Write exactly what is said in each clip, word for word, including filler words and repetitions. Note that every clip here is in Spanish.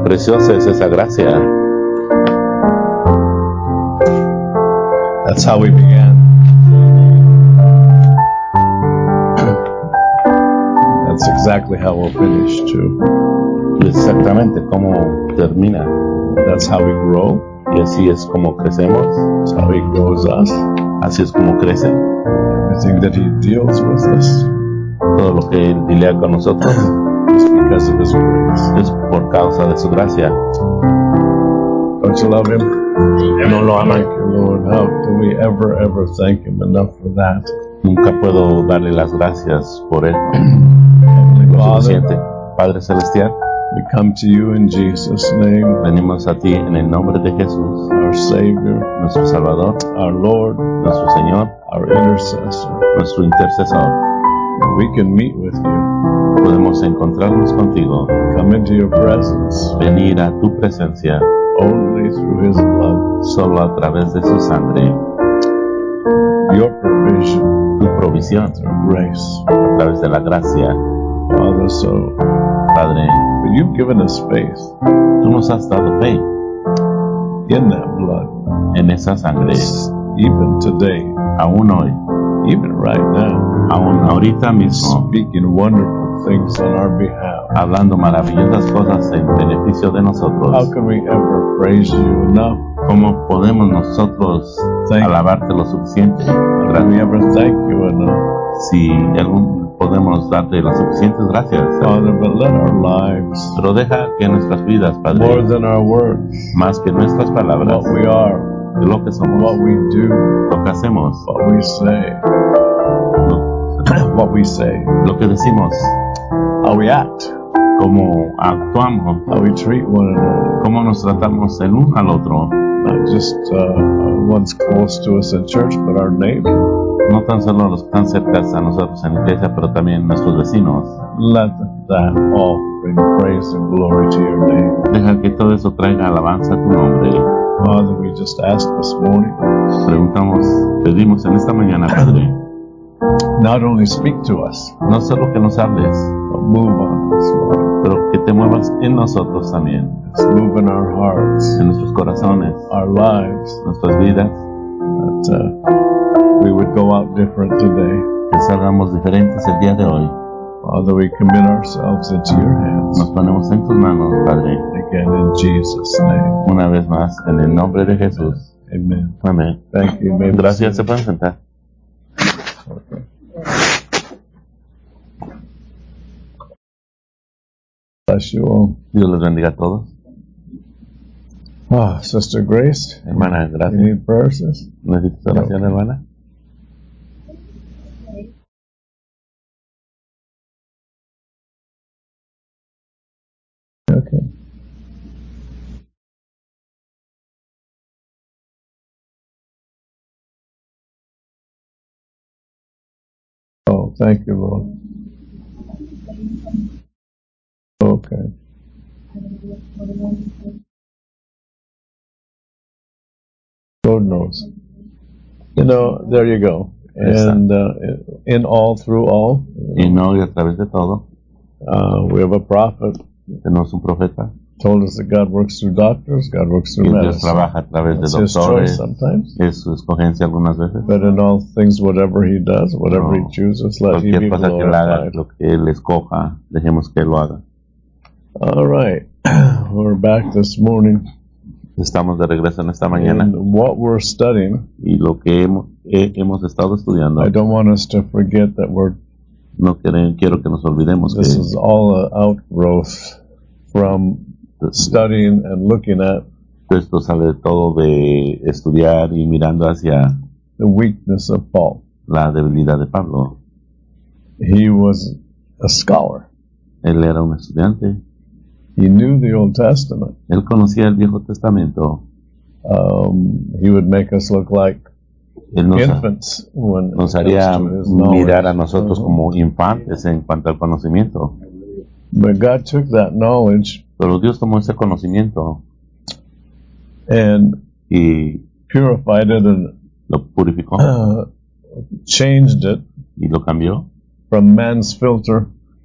preciosa es esa gracia. That's how we began. That's exactly how we'll finish too. Y exactamente cómo termina. That's how we grow. Y así es como crecemos. That's how He grows us. Así es como crece. Everything that He deals with us. Todo lo que Él dilea con nosotros is because of His grace. Es por causa de su gracia. Don't you love Him? No lo aman. Thank you, Lord. How do we ever, ever thank Him enough for that? Nunca puedo darle las gracias por Él. Heavenly Lo Father, suficiente. Padre Celestial, we come to you in Jesus' name. venimos a ti en el nombre de Jesús, our Savior, nuestro Salvador, our Lord, nuestro Señor, our intercessor. nuestro intercesor. We can meet with you. Podemos encontrarnos contigo, come into your presence, venir a tu presencia, only through His blood, solo a través de su sangre, your provision, tu provisión, through grace, a través de la gracia. Father, so, Padre, but you've given us faith, tú nos has dado fe in that blood, en esa sangre, even today, aún hoy, even right now, aún ahorita mismo, speaking wonderful things on our behalf. hablando maravillosas cosas en beneficio de nosotros. How can we ever praise you enough? ¿Cómo podemos nosotros Thank alabarte lo suficiente? How can we ever thank you enough? Si algún, podemos darte las suficientes gracias. Father, but let our lives, Pero deja que nuestras vidas, Padre, more than our words, más que nuestras palabras, what we are, de lo que somos, what we do, lo que hacemos, what we say, lo, what we say, lo que decimos, how we act, cómo actuamos, how we treat one another, cómo nos tratamos el uno al otro, not just uh, ones close to us in church, but our neighbor. no tan solo los que están cerca a nosotros en la iglesia, pero también nuestros vecinos. Let that all bring praise and glory to your name. Deja que todo eso traiga alabanza a tu nombre. Father, we just asked this morning, Preguntamos, pedimos en esta mañana, Padre, not only speak to us, no solo que nos hables, but move on us, Lord. pero que te muevas en nosotros también, Let's move in our hearts, en nuestros corazones, our lives, nuestras vidas, that uh, we would go out different today. que salgamos diferentes el día de hoy. Father, we commit ourselves into your hands. Nos ponemos en tus manos, Padre, Again, in Jesus' name. una vez más, en el nombre de Jesús. Amen. Amén. Thank you. May we Gracias, se sit. pueden sentar. Okay. Bless you all. Dios les bendiga a todos. Ah, Sister Grace, Hermana, you gracias. need prayers? ¿Necesitas oración, Okay. hermana? Okay. Oh, thank you, Lord. Okay. Lord knows. You know, there you go. And uh, in all, through all, Y no, y a través de todo, uh, we have a prophet tenemos un profeta, told us that God works through doctors, God works que through Dios medicine. trabaja a través de It's His choice doctores, sometimes. es su escogencia algunas veces. But in all things, whatever He does, whatever No. He chooses, let He Cualquier be cosa que él haga, glorified. lo que él escoja, dejemos que él lo haga. All right. We're back this morning. Estamos de regreso en esta mañana And what we're studying, y lo que hemos, eh, hemos estado estudiando, I don't want us to forget that we're no quiero, quiero que nos olvidemos this que is all an outgrowth from studying and looking at esto sale todo de estudiar y mirando hacia the weakness of Paul. la debilidad de Pablo. He was a scholar. Él era un estudiante, He knew the Old Testament. él conocía el Viejo Testamento, Um, he would make us look like él nos, infants when nos it haría comes to his knowledge. mirar a nosotros Uh-huh. como infantes en cuanto al conocimiento. But God took that knowledge Pero Dios tomó ese conocimiento and y purified it and lo purificó uh, changed it y lo cambió from man's filter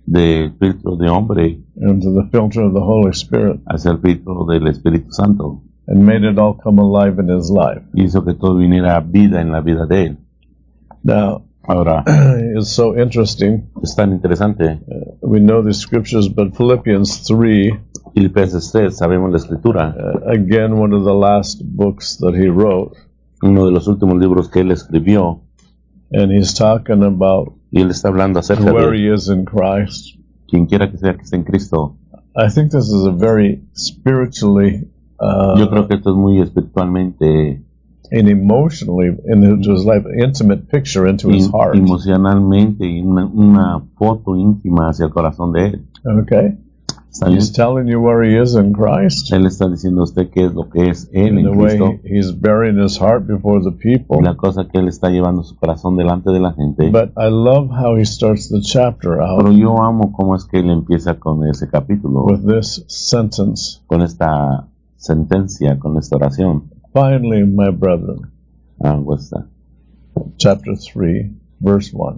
del filtro de hombre into the filter of the Holy Spirit, hacia el filtro del Espíritu Santo. and made it all come alive in his life. Hizo que todo viniera a vida en la vida de él. Now, Ahora, it's so interesting. es tan interesante. Uh, we know the scriptures, but Philippians three, Filipenses tres, sabemos la escritura. uh, again, one of the last books that he wrote, Uno de los últimos libros que él escribió. and he's talking about Y él está hablando acerca where de he is in Christ. quien quiera que sea que esté en Cristo. I think this is a very spiritually uh, Yo creo que esto es muy espiritualmente and emotionally into his life, intimate picture into his y heart. emocionalmente y una, una foto íntima hacia el corazón de él. Okay, ¿Está bien? he's telling you where he is in Christ, Él está diciendo a usted qué es lo que es él and en the way Cristo. he's burying his heart before the people. Y la cosa que él está llevando su corazón delante de la gente. But I love how he starts the chapter Pero out yo amo cómo es que él empieza con ese capítulo, with this sentence: con esta sentencia, con esta oración. "Finally, my brethren," Ah, what's that? chapter three, verse one.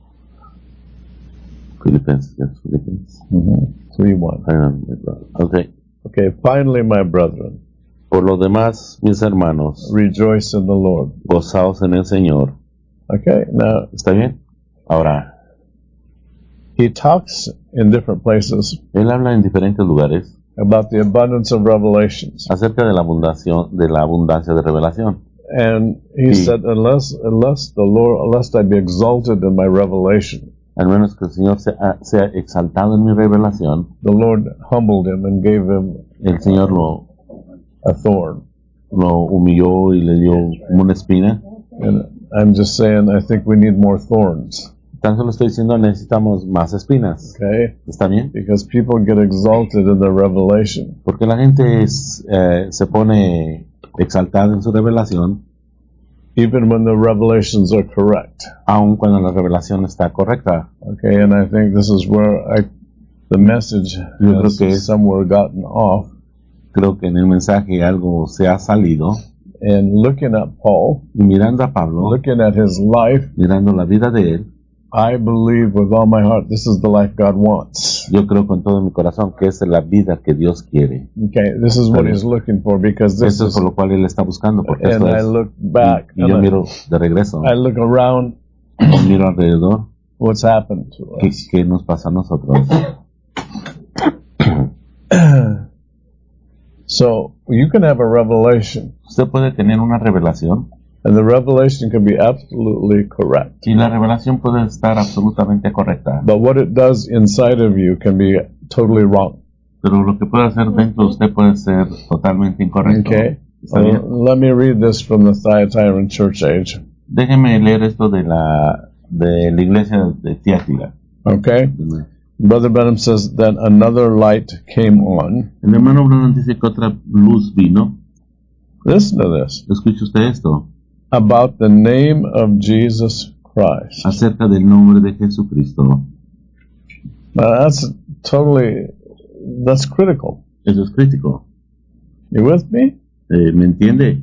Filipenses, yes, Filipenses. three one. Okay. Okay, finally, my brethren, Por lo demás, mis hermanos, rejoice in the Lord. gozaos en el Señor. Okay, now ¿Está bien? Ahora, he talks in different places él habla en diferentes lugares about the abundance of revelations, acerca de la abundancia, de la abundancia de revelación. and he Sí. said, "Unless, unless the Lord, unless I be exalted in my revelation." Al menos que el Señor sea, sea exaltado en mi revelación, The Lord humbled him and gave him el Señor lo, a thorn. lo humilló y le dio como una espina. And I'm just saying, I think we need more thorns, Tan solo estoy diciendo, necesitamos más espinas. okay? ¿Está bien? Because people get exalted in their revelation. Porque la gente es, eh, se pone exaltada en su revelación, Even when the revelations are correct. aun cuando la revelación está correcta. Okay, and I think this is where I, the message Yo creo has que es- somewhere gotten off. Creo que en el mensaje algo se ha salido. And looking at Paul, Y mirando a Pablo, looking at his life, mirando la vida de él, I believe with all my heart this is the life God wants. yo creo con todo mi corazón que esa es la vida que Dios quiere. Okay, this is what he's looking for, because this Eso es is, por lo cual él está buscando, porque and esto I es. look back Y, y yo and miro de regreso, I, I look around y miro alrededor, what's happened to ¿qué, us. qué nos pasa a nosotros? So you can have a revelation, Usted puede tener una revelación, and the revelation can be absolutely correct. y la revelación puede estar absolutamente correcta, But what it does inside of you can be totally wrong. pero lo que puede hacer dentro de usted puede ser totalmente incorrecto. Okay? ¿Está bien? Uh, let me read this from the Thyatira Church Age. Déjeme leer esto de la, de la iglesia de Tiatira. Okay? Brother Branham says, "Then another light came on." El hermano Branham dice que otra luz vino. Listen to this. Escuche usted esto, About the name of Jesus Christ. acerca del nombre de Jesucristo. Now that's totally, that's critical. Eso es crítico. You with me? Eh, ¿Me entiende?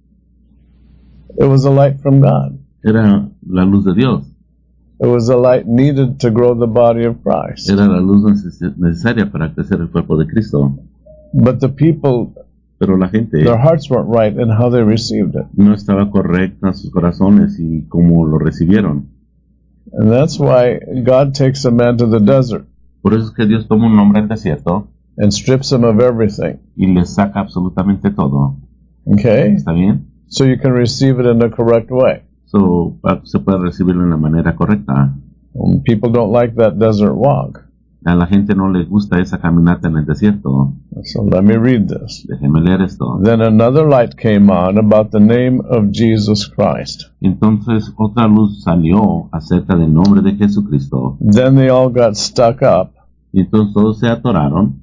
It was a light from God. Era la luz de Dios. It was a light needed to grow the body of Christ. Era la luz neces- necesaria para crecer el cuerpo de Cristo. But the people, Pero la gente their hearts weren't right in how they received it. no estaba correcta en sus corazones y cómo lo recibieron. And that's why God takes a man to the desert Por eso es que Dios toma un hombre al desierto and strips him of everything. y le saca absolutamente todo. Okay? ¿Está bien? So you can receive it in the correct way. So, pa- se puede recibirlo en la manera correcta. And people don't like that desert walk. A la gente no le gusta esa caminata en el desierto. So let me read this. Déjeme leer esto. Then another light came on about the name of Jesus Christ. Entonces otra luz salió acerca del nombre de Jesucristo. Then they all got stuck up. Y entonces todos se atoraron.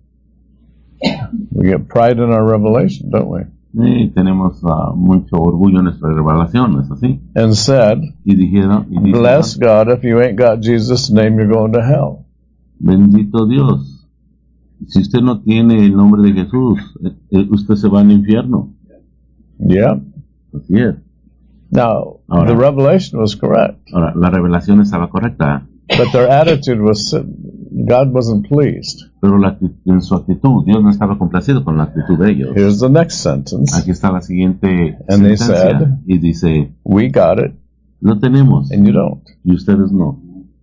We get pride in our revelation, don't we? Y tenemos uh, mucho orgullo en nuestra revelación, ¿no es así? And said, Y dijeron, y dijeron, "Bless God, if you ain't got Jesus' name, you're going to hell." bendito Dios, si usted no tiene el nombre de Jesús, eh, eh, usted se va al infierno. Yeah. Así es. Now, Ahora. the revelation was correct, Ahora, la revelación estaba correcta, but their attitude was God wasn't pleased. Pero la, en su actitud, Dios no estaba complacido con la actitud de ellos. Here's the next sentence. Aquí está la siguiente And they sentencia. said, Y dice, we got it, lo tenemos, and you don't. y ustedes no.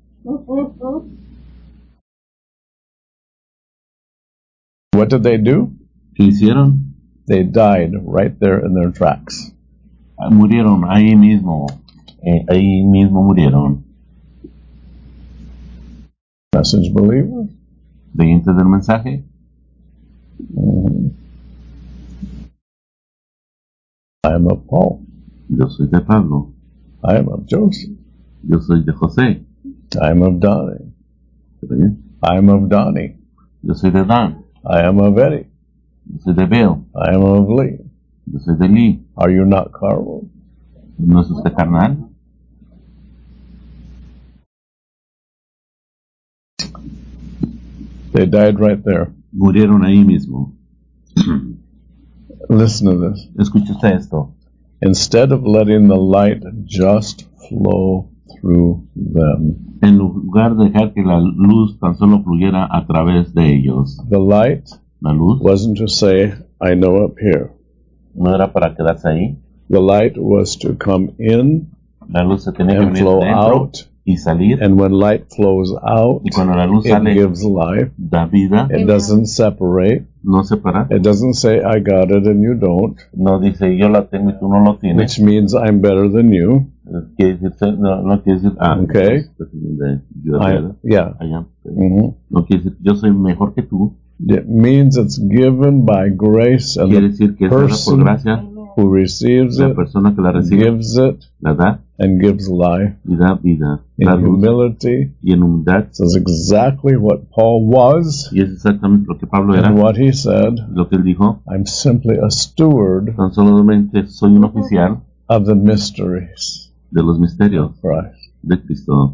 What did they do? ¿Qué hicieron? They died right there in their tracks. Murieron ahí mismo. Eh, ahí mismo murieron. Message believers. ¿Creyentes del mensaje? Mm-hmm. I am of Paul. Yo soy de Pablo. I am of Joseph. Yo soy de José. I am of Donnie. ¿Está bien? I am of Donnie. Yo soy de Dan. I am of Eddie. Yo soy de Bill. I am of Lee. Yo soy de Lee. Are you not carnal? ¿No es usted carnal? They died right there. Murieron ahí mismo. Listen to this. Escuche usted esto. Instead of letting the light just flow through them, En lugar de dejar que la luz tan solo fluyera a través de ellos. the light La luz wasn't to say, I know up here. no era para quedarse ahí. The light was to come in La luz se tenía que and venir flow dentro out. y salir. And when light flows out, Y cuando la luz it sale, gives life. da vida. It doesn't separate. No separa. It doesn't say, I got it and you don't, No dice yo la tengo y tú no lo tienes. which means I'm better than you. Quiere decir, no, no quiere decir, ah, Okay. de, yo, I, ¿verdad? yeah. Allá. Mhm. No quiere decir, yo soy mejor que tú. It means it's given by grace, and Quiere the decir que es dada por person gracia. who receives La it persona que la recibe, gives it la da and gives life. y da vida. In Da luz humility, y en humildad. this is exactly what Paul was Y es exactamente lo que Pablo era. and what he said. Lo que él dijo. I'm simply a steward Tan solamente soy un oficial of the mysteries de los misterios of Christ. de Cristo.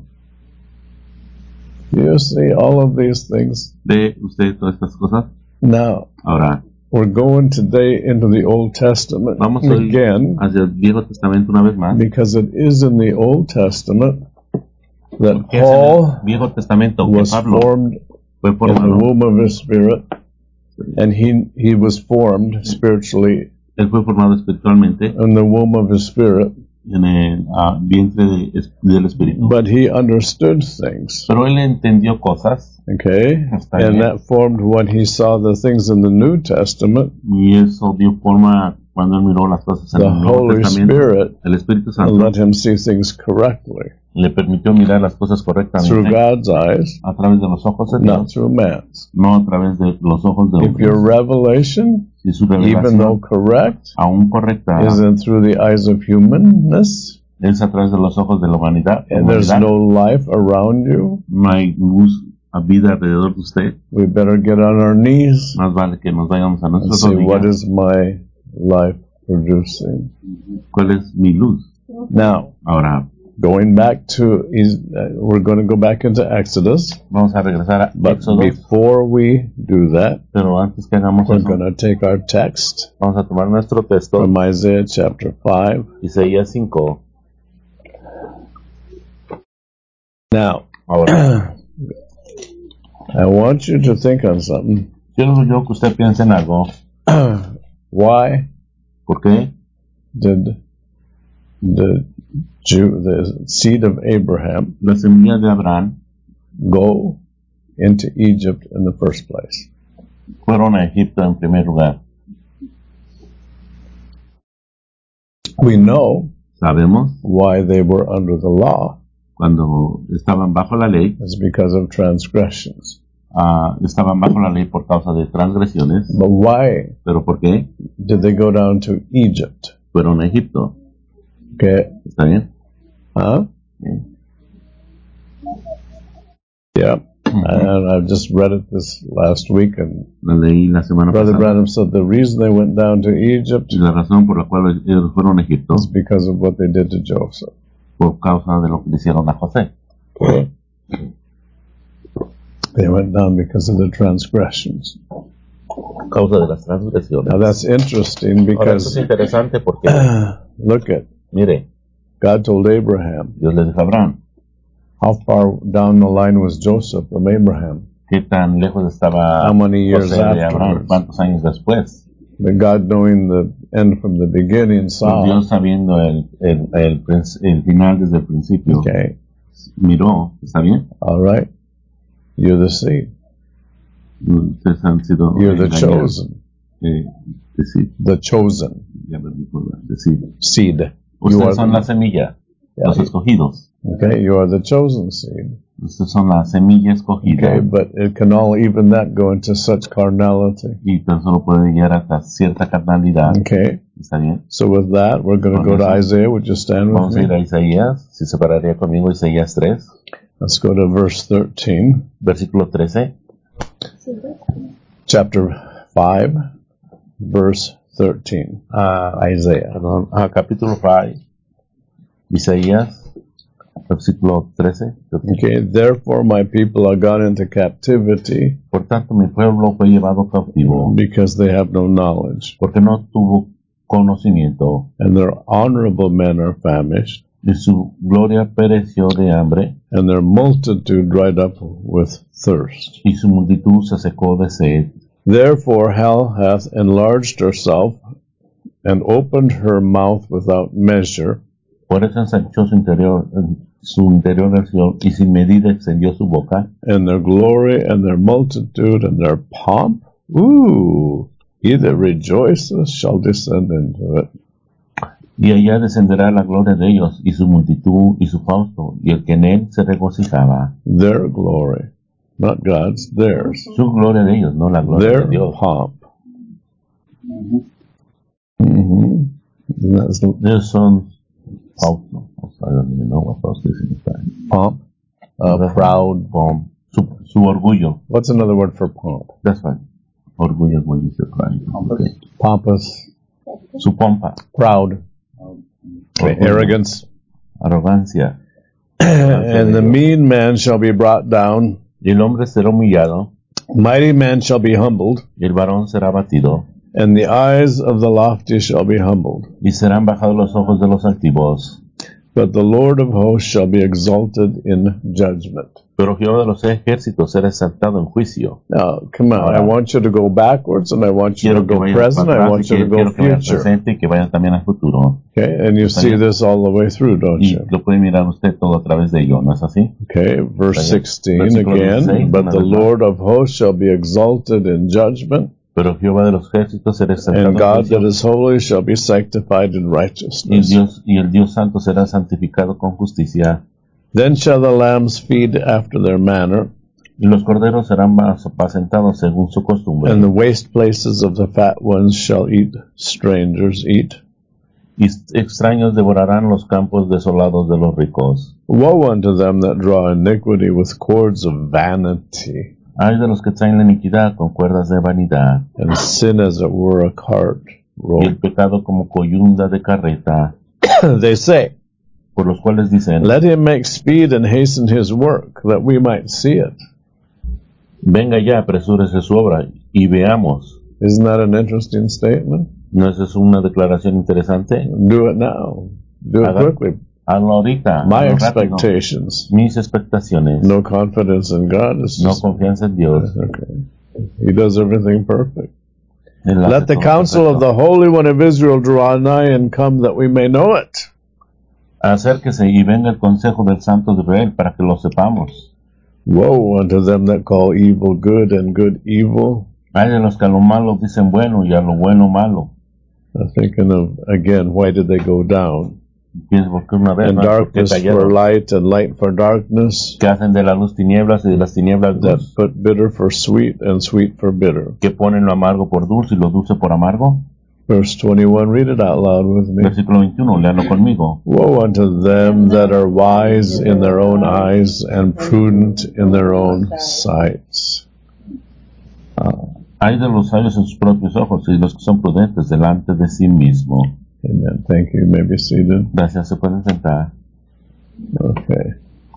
You see all of these things. ¿Ve usted todas estas cosas? Now, Ahora, we're going today into the Old Testament vamos hoy again hacia el Viejo Testamento una vez más. because it is in the Old Testament that Porque es en el Paul Viejo Testamento que was Pablo formed fue in the formado. womb of his spirit, and he he was formed spiritually Él fue formado espiritualmente in the womb of his spirit, en el ah, vientre de, del Espíritu. but he understood things, Pero él entendió cosas okay? Está And bien. that formed when he saw the things in the New Testament. y eso dio forma cuando él miró las cosas en The el Nuevo Holy Testamento. Spirit El Espíritu and Santo let him see things correctly le permitió mirar las cosas through correctamente God's eyes, a través de los ojos de not Dios, through man's. no a través de los ojos de If your hombres. revelation, Si su even though revelación, correct, aún correcta, isn't through the eyes of humanness, es a través de los ojos de la humanidad, and there's humanidad, no life around you, no hay luz a vida alrededor de usted, we better get on our knees más vale que nos vayamos a and nuestros say, what rodillas. is my life producing? ¿Cuál es mi luz? Now, Ahora, going back to, is- uh, we're going to go back into Exodus, vamos a regresar a but Éxodo, before we do that, pero antes que hagamos we're eso, going to take our text vamos a tomar nuestro texto, from Isaiah chapter five. Isaías cinco. Now, Ahora, I want you to think on something. quiero yo que usted piense en algo. Why ¿Por qué? did the Jew, the seed of Abraham, La semilla de Abraham go into Egypt in the first place? fueron a Egipto en primer lugar. We know Sabemos, why they were under the law. cuando estaban bajo la ley, It's because of transgressions. ah, estaban bajo la ley por causa de transgresiones. But why ¿Pero por qué? did they go down to Egypt? Fueron a Egipto. Okay, ¿Está bien? huh? Sí. Yeah. And I've just read it this last week, and La leí la semana Brother pasada. Branham said the reason they went down to Egypt Y la razón por la cual ellos fueron a Egipto, is because of what they did to Joseph. por causa de lo que le hicieron a José. They went down because of the transgressions. Por causa de las transgresiones. Now that's interesting Ahora, esto es because interesante porque, look at, mire, God told Abraham, Dios le dijo a Abraham, how far down the line was Joseph from Abraham? ¿Qué tan lejos estaba How many years José de Abraham? afterwards? ¿Cuántos años después? But God, knowing the end from the beginning, Pues saw. Dios sabiendo el, el, el, princ- el final desde el principio, Okay, miró, ¿está bien? all right. You're the seed. Ustedes han sido You're the engañados. chosen. Eh, decir, The chosen ya lo dijo, decir. seed. You Ustedes are son the, la semilla, Yeah. los escogidos. okay, you are the chosen seed. Ustedes son la semilla escogida. Okay, but it can all, even that, go into such carnality. Y tan solo puede llegar hasta cierta carnalidad. Okay, ¿Está bien? so with that, we're going to go to Isaiah. Would you stand with Vamos a ir me? a Isaías. Si se pararía conmigo, Isaías tres, Let's go to verse thirteen, versículo trece. chapter five, verse thirteen. Ah, Isaiah. perdón, ah, capítulo cinco, Isaías, versículo trece. Okay, therefore my people are gone into captivity Por tanto, mi pueblo fue llevado cautivo, because they have no knowledge, porque no tuvo conocimiento, and their honorable men are famished, y su gloria pereció de hambre, and their multitude dried up with thirst. y su multitud se secó de sed. Therefore hell hath enlarged herself, and opened her mouth without measure, Por eso ensanchó su interior, su interior nació, y sin medida extendió su boca, and their glory and their multitude and their pomp, ooh, he that rejoices shall descend into it. y allá descenderá la gloria de ellos, y su multitud, y su fausto, y el que en él se regocijaba. Their glory, not God's, theirs. Su gloria de ellos, no la gloria Their de Dios. pomp. Mm-hmm. That's the Ellos son fausto. I don't even know what fausto is in Spanish. pomp, uh, proud. Pomp. Su, su orgullo. What's another word for pomp? That's fine. Orgullo es when you say pride. Okay. Pompous, Su pompa. proud, okay, Orgullo. arrogance. Arrogancia. And the mean man shall be brought down, Y el hombre será humillado, mighty man shall be humbled, y el varón será abatido, and the eyes of the lofty shall be humbled. y serán bajados los ojos de los altivos. But the Lord of hosts shall be exalted in judgment. Pero Jehová de los ejércitos será exaltado en juicio. Now, come on, Ahora, I want you to go backwards, and I want you to Quiero que go vayan present, para I atrás y want you que, to go quiero que vayan future. presente y que vayan también al futuro. Okay, and you see this all the way through, don't Y you? lo puede mirar usted todo a través de ello, ¿no es así? Okay, verse Está bien. sixteen Versículo again. dieciséis, But una the vez más. Lord of hosts shall be exalted in judgment, Pero Jehová de los ejércitos será exaltado and en God juicio, that is holy shall be sanctified in y el righteousness. Dios, y el Dios santo será santificado con justicia, Then shall the lambs feed after their manner, y los corderos serán apacentados según su costumbre, and the waste places of the fat ones shall eat, strangers eat. y extraños devorarán los campos desolados de los ricos. Woe unto them that draw iniquity with cords of vanity, Hay de los que traen la iniquidad con cuerdas de vanidad, and sin as it were a cart y el rope. pecado como coyunda de carreta, They say, por los cuales dicen, let him make speed and hasten his work, that we might see it. venga ya, apresúrese su obra, y veamos. Isn't that an interesting statement? ¿No es eso una declaración interesante? Do it now. Do it Haga- quickly. Hazlo ahorita, My hazlo rápido. expectations. Mis expectaciones, No confidence in God. It's no just, confianza en Dios. okay. He does everything perfect. Él hace Let the todo counsel of perfecto. the Holy One of Israel draw nigh and come that we may know it. Acérquese y venga el consejo del Santo de Israel para que lo sepamos. Woe unto them that call evil good and good evil. Hay de los que a lo malo dicen bueno y a lo bueno malo. I'm thinking of, again, why did they go down? Pienso porque una vez And más, porque darkness for cayeron, light and light for darkness, que hacen de la luz tinieblas y de las tinieblas that luz, put bitter for sweet and sweet for bitter. que ponen lo amargo por dulce y lo dulce por amargo. Verse twenty-one, read it out loud with me. Versículo veintiuno, léalo conmigo. Woe unto them that are wise in their own eyes and prudent in their own sights. Hay de los sabios en sus propios ojos y los que son prudentes delante de sí mismo. Amen. Thank you. You may be seated. Gracias, se pueden sentar. Okay.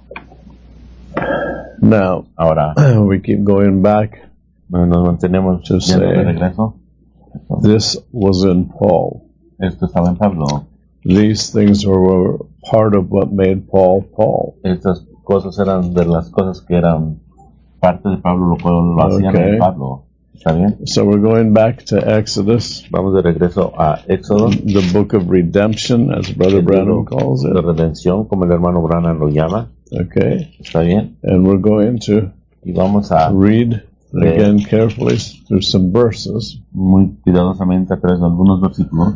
Now, Ahora, we keep going back. nos mantenemos To yendo say- de regreso. This was in Paul. Esto estaba en Pablo. These things were part of what made Paul Paul. Estas cosas eran de las cosas que eran parte de Pablo, lo cual lo hacía Okay. de Pablo. ¿Está bien? So we're going back to Exodus, Vamos de regreso a Éxodo, the book of redemption, as Brother el Branham libro calls de it. redención, como el hermano Branham lo llama. Okay. ¿Está bien? And we're going to Y vamos a read again carefully through some verses. muy cuidadosamente a través de algunos versículos.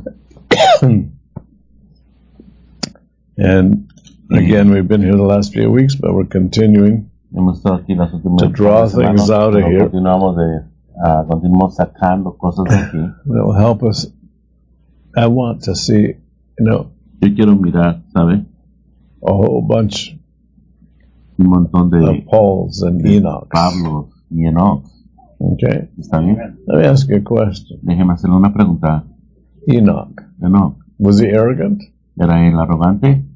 And again, we've been here the last few weeks, but we're continuing Hemos estado aquí las últimas to draw semanas, things out of pero here continuamos de uh, continuamos sacando cosas de aquí. that will help us. I want to see, you know, Yo quiero mirar, ¿sabe? a whole bunch Un montón de, of Pauls and de Enochs. Pablos y Enoch. Okay. ¿Está bien? Let me ask you a question. Déjeme hacerle una pregunta. Enoch, Enoch, was he arrogant? ¿era él arrogante?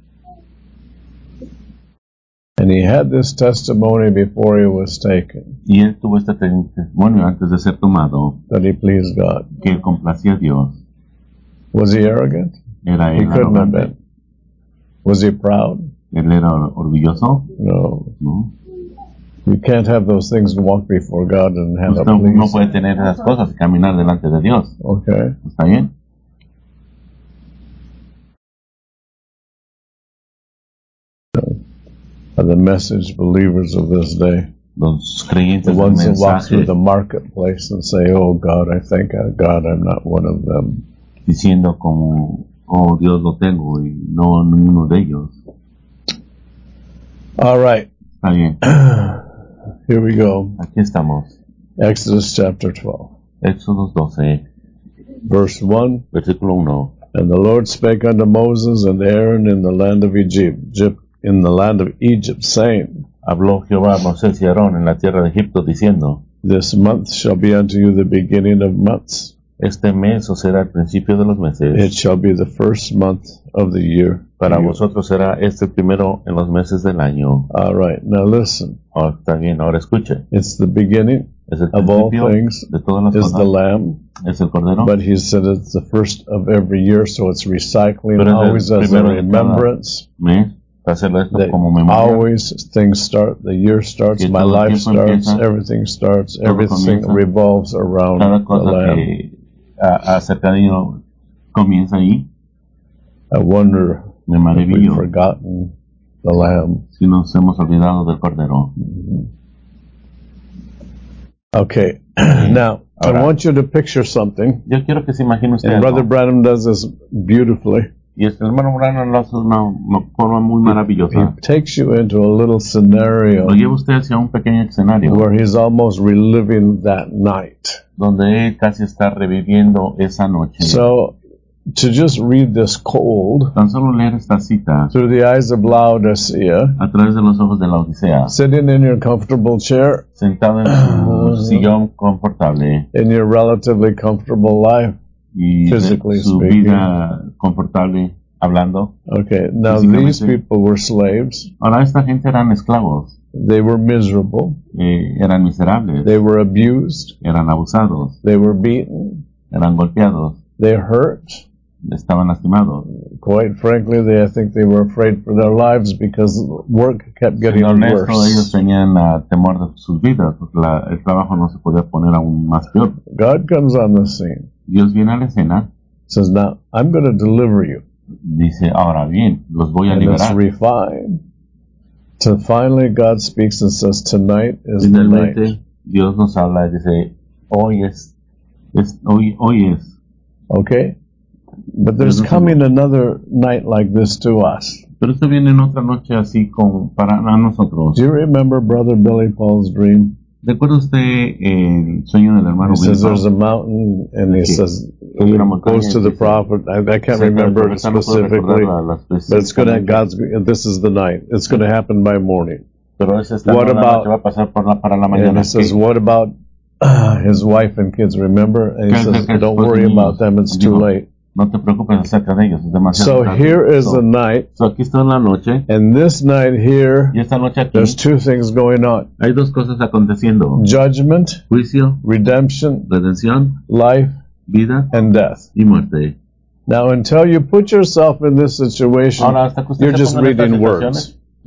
And he had this testimony before he was taken, Y él tuvo este testimonio antes de ser tomado, that he pleased God. que él complacía a Dios. Was he arrogant? ¿Era He él couldn't have arrogante? been. Was he proud? ¿Él era or- orgulloso? No. ¿No? You can't have those things and walk before God and have Usted a no please. puede tener esas cosas y caminar delante de Dios. Okay. ¿Está bien? Are the message believers of this day, Los creyentes the del ones that walk through mensaje the marketplace and say, "Oh God, I thank uh, God I'm not one of them." diciendo como, oh Dios lo tengo y no ninguno de ellos. All right, Está bien, here we go. aquí estamos. Exodus chapter twelve, Éxodo doce, verse one. versículo uno. And the Lord spake unto Moses and Aaron in the land of Egypt, Egypt in the land of Egypt, saying, Habló Jehová a Moisés y Aarón en la tierra de Egipto diciendo, This month shall be unto you the beginning of months. este mes os será el principio de los It meses. shall be the first month of the year. Para to you. vosotros será este el primero en los meses del año. All right, now listen. Oh, está bien, ahora escuche. It's the beginning Es el of all principio things de todas las is the cosas. lamb, Es el cordero. but he said it's the first of every year, so it's recycling Pero es el always as a primero de cada remembrance. mes. Para hacerlo esto That como memoria. always things start, the year starts, Que my todo life tiempo starts, empieza, everything starts, todo everything comienza. revolves around Cada the cosa lamb. que a- acerca de ello comienza ahí. I wonder Me if we've maravillo forgotten the lamb. si nos hemos olvidado del cordero. Okay, now I Ahora. want you to picture something, Yo quiero que se imagine usted and Brother algo. Branham does this beautifully. Y este hermano Branham lo hace de una, una forma muy He maravillosa. takes you into a little scenario Lo lleva usted hacia un pequeño escenario where he's almost reliving that night. donde él casi está reviviendo esa noche. So, to just read this cold Tan solo leer esta cita through the eyes of Laodicea, a través de los ojos de la Odisea, sitting in your comfortable chair, sentado en su sillón confortable in your relatively comfortable life. y de Physically su speaking. vida confortable hablando. Okay, now Físicamente. these people were slaves. Ahora esta gente eran esclavos, They were miserable. eh, eran miserables, They were abused. eran abusados, They were beaten. eran golpeados, They hurt. estaban lastimados. Quite frankly, they, I think they were afraid for their lives because work kept getting Siendo honesto, ellos worse. tenían uh, temor de sus vidas, porque la- el trabajo no se podía poner aún más peor. God comes on the scene. Dios viene a la escena, Says, now, I'm going to deliver you. dice, ahora bien, los voy a And it's liberar. refined. So finally, God speaks and says, tonight is the night. Finalmente, Dios nos habla y dice, hoy es, es hoy, hoy es. Okay? But there's coming another night like this to us. Pero esto viene en otra noche así como para a nosotros. Do you remember Brother Billy Paul's dream? ¿Recuerda usted el sueño del hermano He says Billy there's a Paul? mountain, and he Sí. says, Hay una montaña goes to y the dice- prophet. I, I can't Sí, remember pero it ahorita no puedo specifically, recordar la- las but it's going to, específicamente. God's, this is the night. It's going to happen by morning. Pero es esta What nueva about- noche va a pasar por la, para la And mañana. he says, ¿Qué? what about uh, his wife and kids? Remember? And he ¿Qué says, acerca de don't sus worry niños? about them. It's too Digo, late. No te preocupes acerca de ellos, es demasiado So tarde. here is So- the night, so aquí está la noche, and this night here, y esta noche aquí there's two things going on. hay dos cosas aconteciendo. Judgment, Juicio, redemption, redención, life, vida and death. y muerte. Now, until you put yourself in this situation, Ahora, hasta que usted you're se just ponga en estas reading situaciones, words.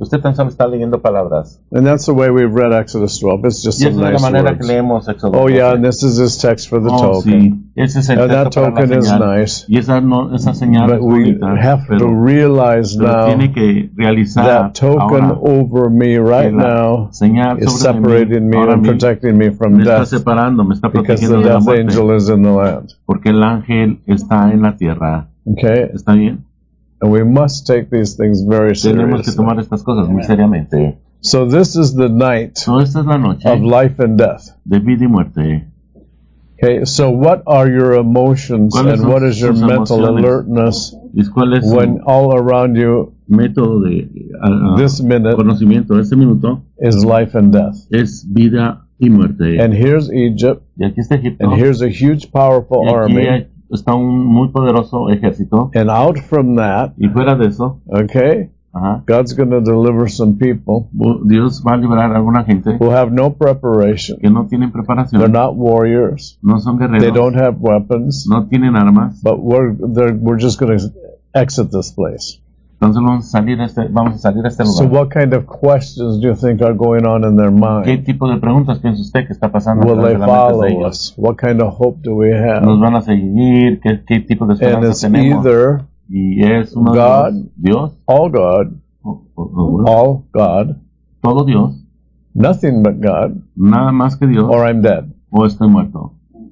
Usted tan solo está leyendo palabras. And that's the way we've read Exodus twelve. It's just Y some esa es la nice manera que words. leemos Éxodo Oh yeah, doce. and this is his text for the Oh, token. sí. Ese es el And that texto para la token is señal. nice. Y esa, no, esa señal But es we bonita, have to pero, realize pero now tiene que realizar that token ahora over me right que la now señal is sobre mí, separating me ahora and mí, protecting me from me está death separando, me está because protegiendo the de la death muerte, angel is in the land. porque el ángel está en la tierra. Okay? ¿Está bien? And we must take these things very Tenemos que seriously. tomar estas cosas muy seriamente. So this is the night So, esta es la noche of life and death. de vida y muerte. Okay, so what are your emotions ¿Cuáles and son what is your sus mental emociones? alertness ¿Y cuál es su when all around you método de uh, this minute conocimiento? Este minuto is life and death? es vida y muerte. And here's Egypt, Y aquí está Egipto. and here's a huge, powerful Y aquí army. hay- está un muy poderoso ejército. And out from that, Y fuera de eso, okay, ajá, God's going to deliver some people Dios va a liberar a alguna gente who have no preparation. que no tienen They're preparación, not warriors. no son They guerreros, don't have weapons. no tienen armas. But we're they're, we're just going to exit this place. Entonces vamos a salir a este, vamos a salir a este So lugar. what kind of questions do you think are going on in their ¿Qué mind? tipo de preguntas piensa usted que está pasando Will atrás they de la mente de follow ellos? us? What kind of hope do we ¿Nos have? van a seguir? ¿Qué, qué tipo de And esperanza it's tenemos? either Y es uno de God, los Dios, all God, o- o- o- all God, todo Dios, nothing but God, nada más que Dios, or I'm dead. o estoy muerto.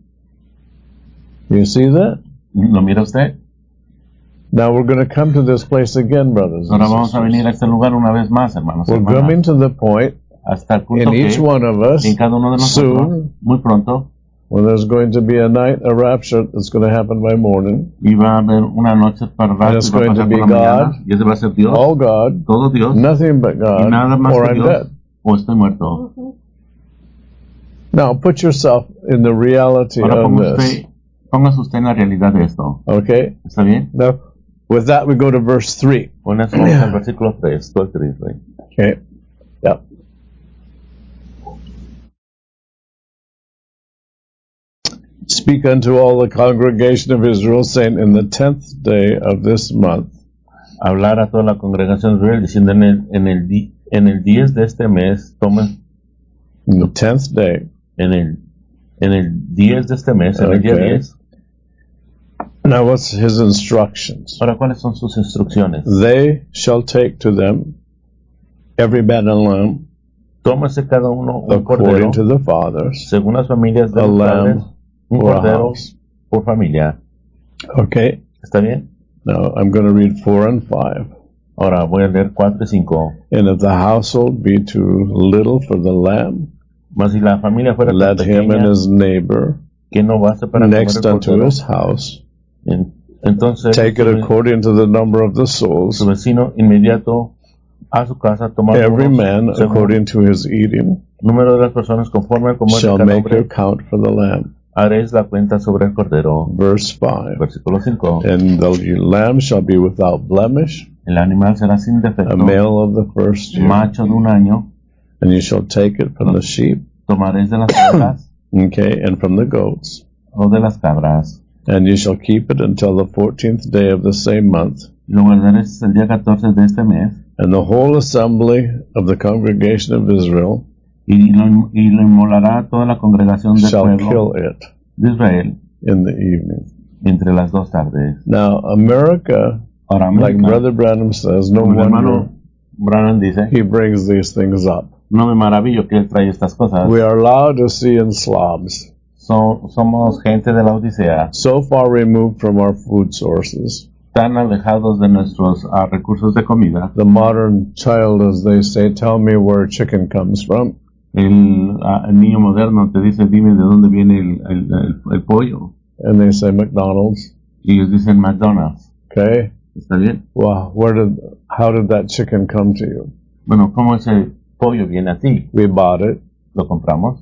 You see that? ¿Lo mira usted? Now we're going to come to this place again, brothers and Ahora vamos a venir a sisters. este lugar una vez más, hermanos. y We're hermanas, coming to the point hasta el punto in each que one of us en cada uno de nosotros, soon muy pronto, when there's going to be a night, a rapture that's going to happen by morning. y va a haber una noche para And rato it's y va a going to pasar be por la mañana, God, y ese va a ser Dios, all God, todo Dios, nothing but y God, nada más or que I'm Dios, dead. o estoy muerto. Now put yourself in the reality Ahora of ponga this. usted, póngase usted en la realidad de esto. Okay? ¿Está bien? Now, with that, we go to verse three. Con eso vamos al versículo tres, todo el tres, ¿eh? Okay? Yep. Speak unto all the congregation of Israel, saying, in the tenth day of this month, Hablar a toda la congregación de Israel diciendo en el, en el, di, en el diez de este mes, tomen, in the tenth day, en el, en el diez de este mes, en el día Okay. diez. now what's his instructions? Ahora, ¿cuáles son sus instrucciones? They shall take to them every man and lamb, Tómese cada uno un cordero, according to the fathers, según las familias de a los padres, lamb un for a cordero house. por familia. Okay? ¿Está bien? Now I'm going to read four and five. Ahora voy a leer cuatro y cinco. And if the household be too little for the lamb, Mas si la familia fuera tan let him and pequeña his neighbor que no basta para comer next el unto cordero, his house en- entonces take it su, according to the number of the su souls, vecino inmediato a su casa toma every unos, man según according to his eating, el número de las personas conforme al comer de shall cada make your hombre. count for the lamb. Haréis la cuenta sobre el cordero. Verse five. Versículo cinco. And the lamb shall be without blemish, El animal será sin a defecto, male of the first year, macho de un año. and you shall take it from the sheep, Tomaréis de las ovejas okay, and from the goats, o de las cabras. and you shall keep it until the fourteenth day of the same month. Y lo guardaréis el día catorce de este mes. And the whole assembly of the congregation of Israel Y lo, y lo inmolará toda la congregación del shall pueblo kill it de Israel in the evening. entre las dos tardes. Now, America, Ahora, like América, Brother Branham says, no como el wonder hermano Branham dice, he brings these things up. no me maravillo que él trae estas cosas. We are allowed to see in slobs, So- somos gente de la Odisea, so far removed from our food sources. tan alejados de nuestros ah, recursos de comida. The modern child, as they say, tell me where chicken comes from. El, ah, el niño moderno te dice, dime de dónde viene el, el, el, el pollo. And they say McDonald's. Y ellos dicen McDonald's. Okay? ¿Está bien? Well, where did, how did that chicken come to you? Bueno, ¿cómo ese pollo viene a ti? We bought it. Lo compramos.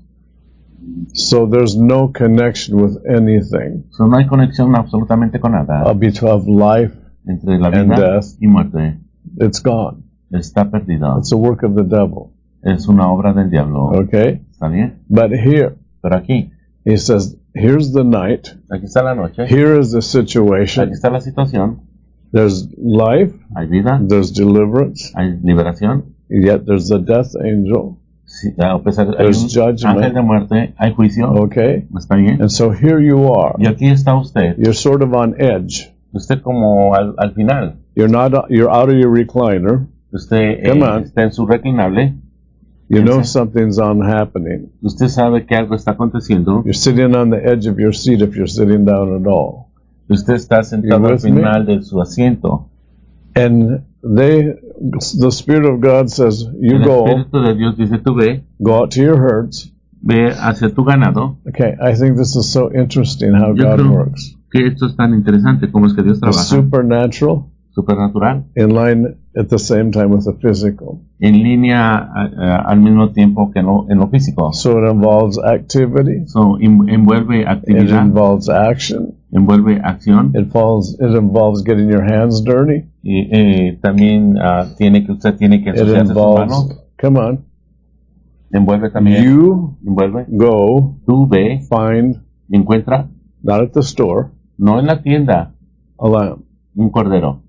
So there's no connection with anything So, no hay conexión absolutamente con nada uh, between life. entre la and vida death. y muerte. It's gone. Está perdido. It's a work of the devil. Es una obra del diablo. Okay? ¿Está bien? But here, Pero aquí, he says, here's the night. aquí está la noche. Here is the Aquí situation. está la situación. There's life. Hay vida. There's deliverance. Hay liberación. Yet there's a death angel. Sí, a pesar de hay There's un judgment. ángel de muerte, hay juicio. Okay? ¿Está bien? And so here you are. Y aquí está usted. You're sort of on edge. Usted como al, al final. You're not. You're out of your recliner. Usted Come eh, on. está en su reclinable. You know Piense. something's on happening. Usted sabe que algo está aconteciendo. You're sitting on the edge of your seat if you're sitting down at all. Usted está sentado You al with final de su asiento. And they, the Spirit of God says, you El go, Espíritu de Dios dice, tú ve, go out to your herds. ve hacia tu ganado. Okay, I think this is so interesting how Yo God creo works. que esto es tan interesante como es que Dios The trabaja. supernatural Supernatural. in line at the same time with the physical. En línea uh, al mismo tiempo que no, en lo físico. So it involves activity. So, in, envuelve It actividad, involves action. envuelve acción. It involves, it involves getting your hands dirty. Y eh, también uh, tiene que usted tiene que It ensuciarse sus involves, manos. come on, Envuelve también. you Envuelve. go Tú ve, find, encuentra, not at the store, no en la tienda, a lamb. un cordero.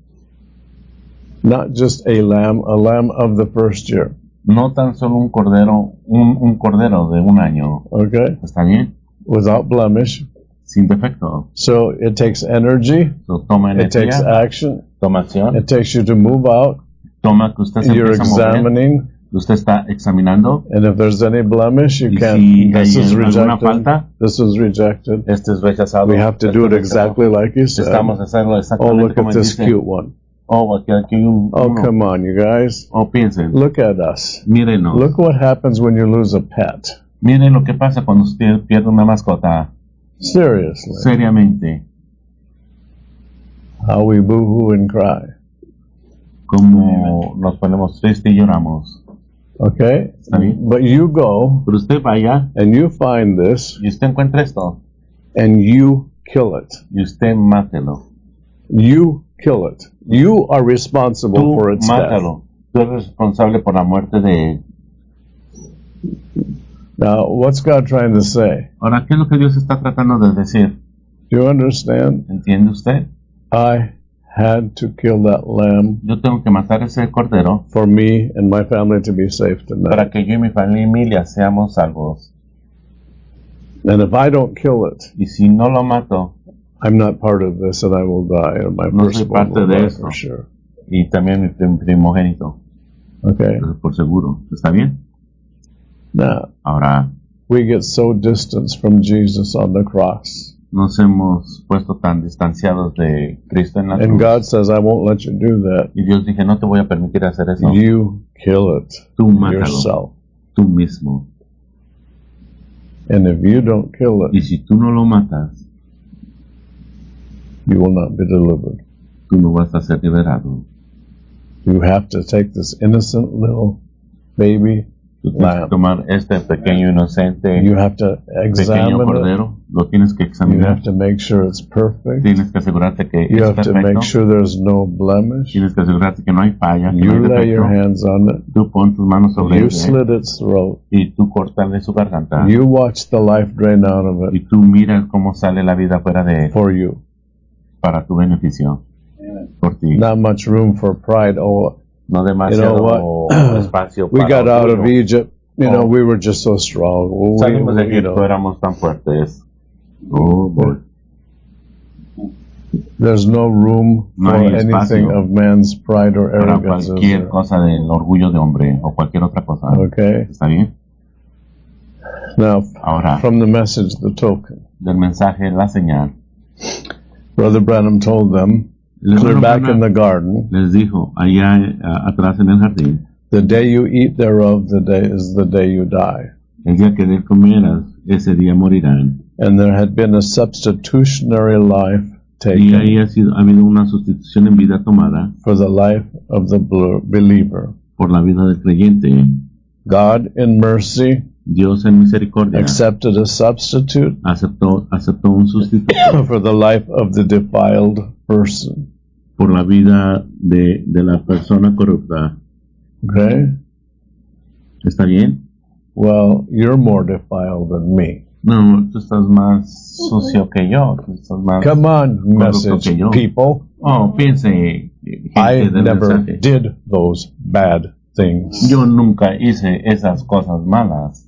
Not just a lamb, a lamb of the first year. No tan solo un cordero, un, un cordero de un año. Okay? ¿Está bien? Without blemish. Sin defecto. So it takes energy. So, toma It takes energía, action. toma acción, It takes you to move out. toma que usted se You're empieza a mover, examining. usted está examinando. And if there's any blemish, you Y can't. si This hay is alguna rejected. falta, This is rejected. este es rechazado. We have to Este do it es rechazado. exactly like you said. Necesitamos hacerlo Oh, exactamente look como at él this dice. cute one. Oh, aquí, aquí hay un, Oh, uno. come on, you guys. Oh, piensen. Look at us. Mírenos. Look what happens when you lose a pet. Miren lo que pasa cuando usted pierde una mascota. Seriously. Seriamente. How we boo-hoo and cry. Como nos ponemos tristes y lloramos. Okay? ¿Está bien? But you go Pero usted vaya and you find this y usted encuentra esto. and you kill it. Y usted mátelo. You kill it. You are responsible Tú for its death. mátalo. Tú eres responsable por la muerte de él. Now, what's God trying to say? Ahora, ¿qué es lo que Dios está tratando de decir? Do you understand? ¿Entiende usted? I had to kill that lamb Yo tengo que matar ese cordero for me and my family to be safe tonight. para que yo y mi familia seamos salvos. And if I don't kill it, Y si no lo mato, I'm not part of this and I will die. And my No soy firstborn parte will de die eso. for sure. y también mi prim- primogénito, Okay? por seguro. ¿Está bien? Now, Ahora, we get so distanced from Jesus on the cross. nos hemos puesto tan distanciados de Cristo en la And cruz. God says, I won't let you do that. Y Dios dije, no te voy a permitir hacer eso. You kill it Tú mátalo, yourself. tú mismo. And if you don't kill Y it, si tú no lo matas, you will not be delivered. tú no vas a ser liberado. You have to take this innocent little baby Tú tienes que lamb. tomar este pequeño inocente, You have to pequeño examine it. cordero, lo tienes que You examinar. have to make sure it's perfect. Tienes que asegurarte que You es have to perfecto. make sure there's no blemish. Tienes que asegurarte que no hay falla, que no You hay lay your defecto. hands on it. Tú pon tus manos sobre You él slit its throat. y tú cortale su garganta. You watch the life drain out of Y it tú miras cómo sale la vida fuera de él for you. para tu beneficio, por ti. Not much room for pride. Oh, No you demasiado know what? espacio We para got out of orgullo. Egypt. You know, Oh. we were just so strong. We, Salimos de we- you Egipto, know, éramos tan fuertes. Oh, boy. there's no room No for hay anything espacio of man's pride or Para arrogance. is cualquier there? cosa del orgullo de hombre o cualquier otra cosa. Okay. ¿Está bien? Now, Ahora, from the message, the token. del mensaje, la señal. Brother Branham told them, El clear hermano back Branham in the garden, les dijo, allá a- atrás en el jardín, the day you eat thereof, the day is the day you die. el día que de comerás, ese día morirán. And there had been a substitutionary life Y ahí taken ha, sido, ha habido una sustitución en vida tomada for the life of the bel- believer. por la vida del creyente. God, in mercy, Dios en misericordia accepted a substitute aceptó, aceptó un sustituto for the life of the defiled person. por la vida de, de la persona corrupta. Okay? ¿Está bien? Well, you're more defiled than me. No, tú estás más sucio que yo. Tú estás más... Come on, Corrupto message que yo. people. Oh, piense, gente I del never mensaje. did those bad things. Yo nunca hice esas cosas malas.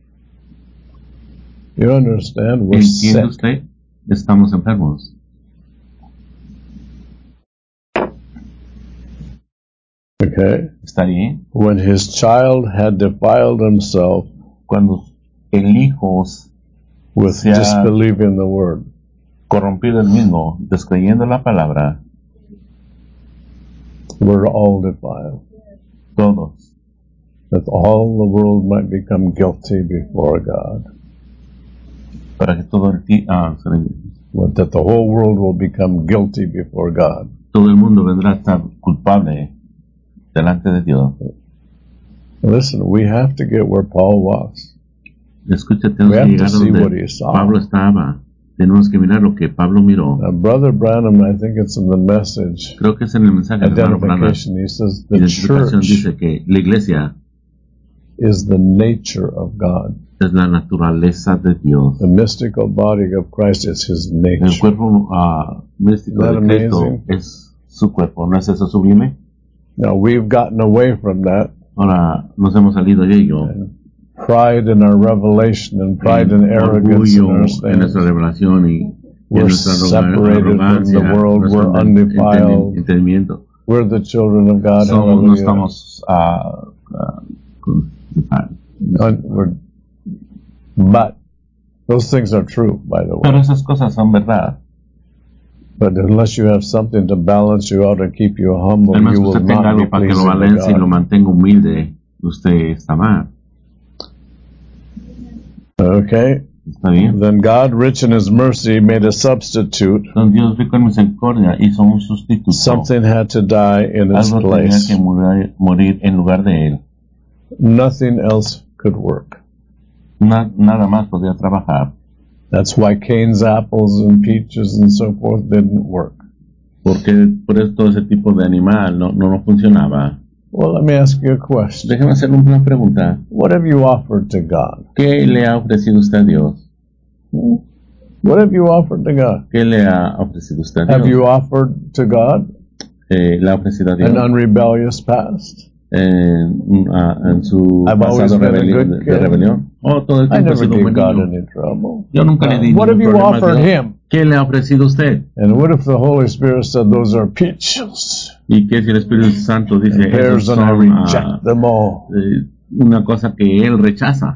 You understand? We're ¿Entiende sick. usted? Estamos enfermos. Okay? ¿Está bien? When his child had defiled himself Cuando el hijo with Se ha- disbelieving the word. corrompido el mismo, descreyendo la palabra, We're all defiled. todos, That all the world might become guilty before God. para que todo el, ti- ah, sorry. But that the whole world will become guilty before God. todo el mundo vendrá a estar culpable delante de Dios. Listen, we have to get where Paul was. Escucha, We tenemos que have to llegar see what donde he saw. Pablo estaba. Tenemos que mirar lo que Pablo miró. Now, Brother Branham, I think it's in the message Creo que es en el mensaje de hermano Branham. identification. He says the Identificación church dice que la iglesia is the nature of God. es la naturaleza de Dios. The mystical body of Christ is his El nature. cuerpo ah, místico Isn't that de Cristo amazing? es su cuerpo. ¿No es eso sublime? Now, we've gotten away from that. Ahora nos hemos salido de ello. Pride in our revelation and pride in arrogance in Orgullo our en nuestra stance. revelación y, y en We're nuestra arroga- separated from arrogancia, the world. nuestro We're enten- undefiled. entendimiento. We're the children of God. Somos, no Hallelujah. estamos ah, ah, con- ah, Un- we're- But those things are true, by the pero way. esas cosas son verdad. But unless you have something to balance you out and keep you humble, Además you que will usted tenga not be algo para que lo pleasing to balance y lo God. mantenga humilde, usted está mal. Okay? ¿Está bien? Then God, rich in His mercy, made a substitute. Entonces Dios rico en misericordia hizo un sustituto. Something had to die in its Algo tenía place. que morir, morir en lugar de él. Nothing else could work. Na- nada más podía trabajar. That's why Cain's apples and peaches and so forth didn't work. Porque por eso todo ese tipo de animal no, no, no funcionaba. Well, let me ask you a question. Déjeme hacerle una pregunta. What have you offered to God? ¿Qué le ha ofrecido usted a Dios? What have you offered to God? ¿Qué le ha ofrecido usted a Have Dios? you offered to God Eh, ¿Le ha ofrecido a Dios? an unrebellious past? En, ah, en su I've always pasado been a rebelión, good de, kid. de rebelión. Oh, todo el I tiempo he never sido un gave buen God niño. any trouble. Yo nunca le di Uh, what have ningún you problema a offered Dios. Him? ¿Qué le ha ofrecido usted? And what if the Holy Spirit said those are peaches? ¿Y qué si el Espíritu Santo dice And pears, esos and I son reject ah, them all. eh, una cosa que él rechaza?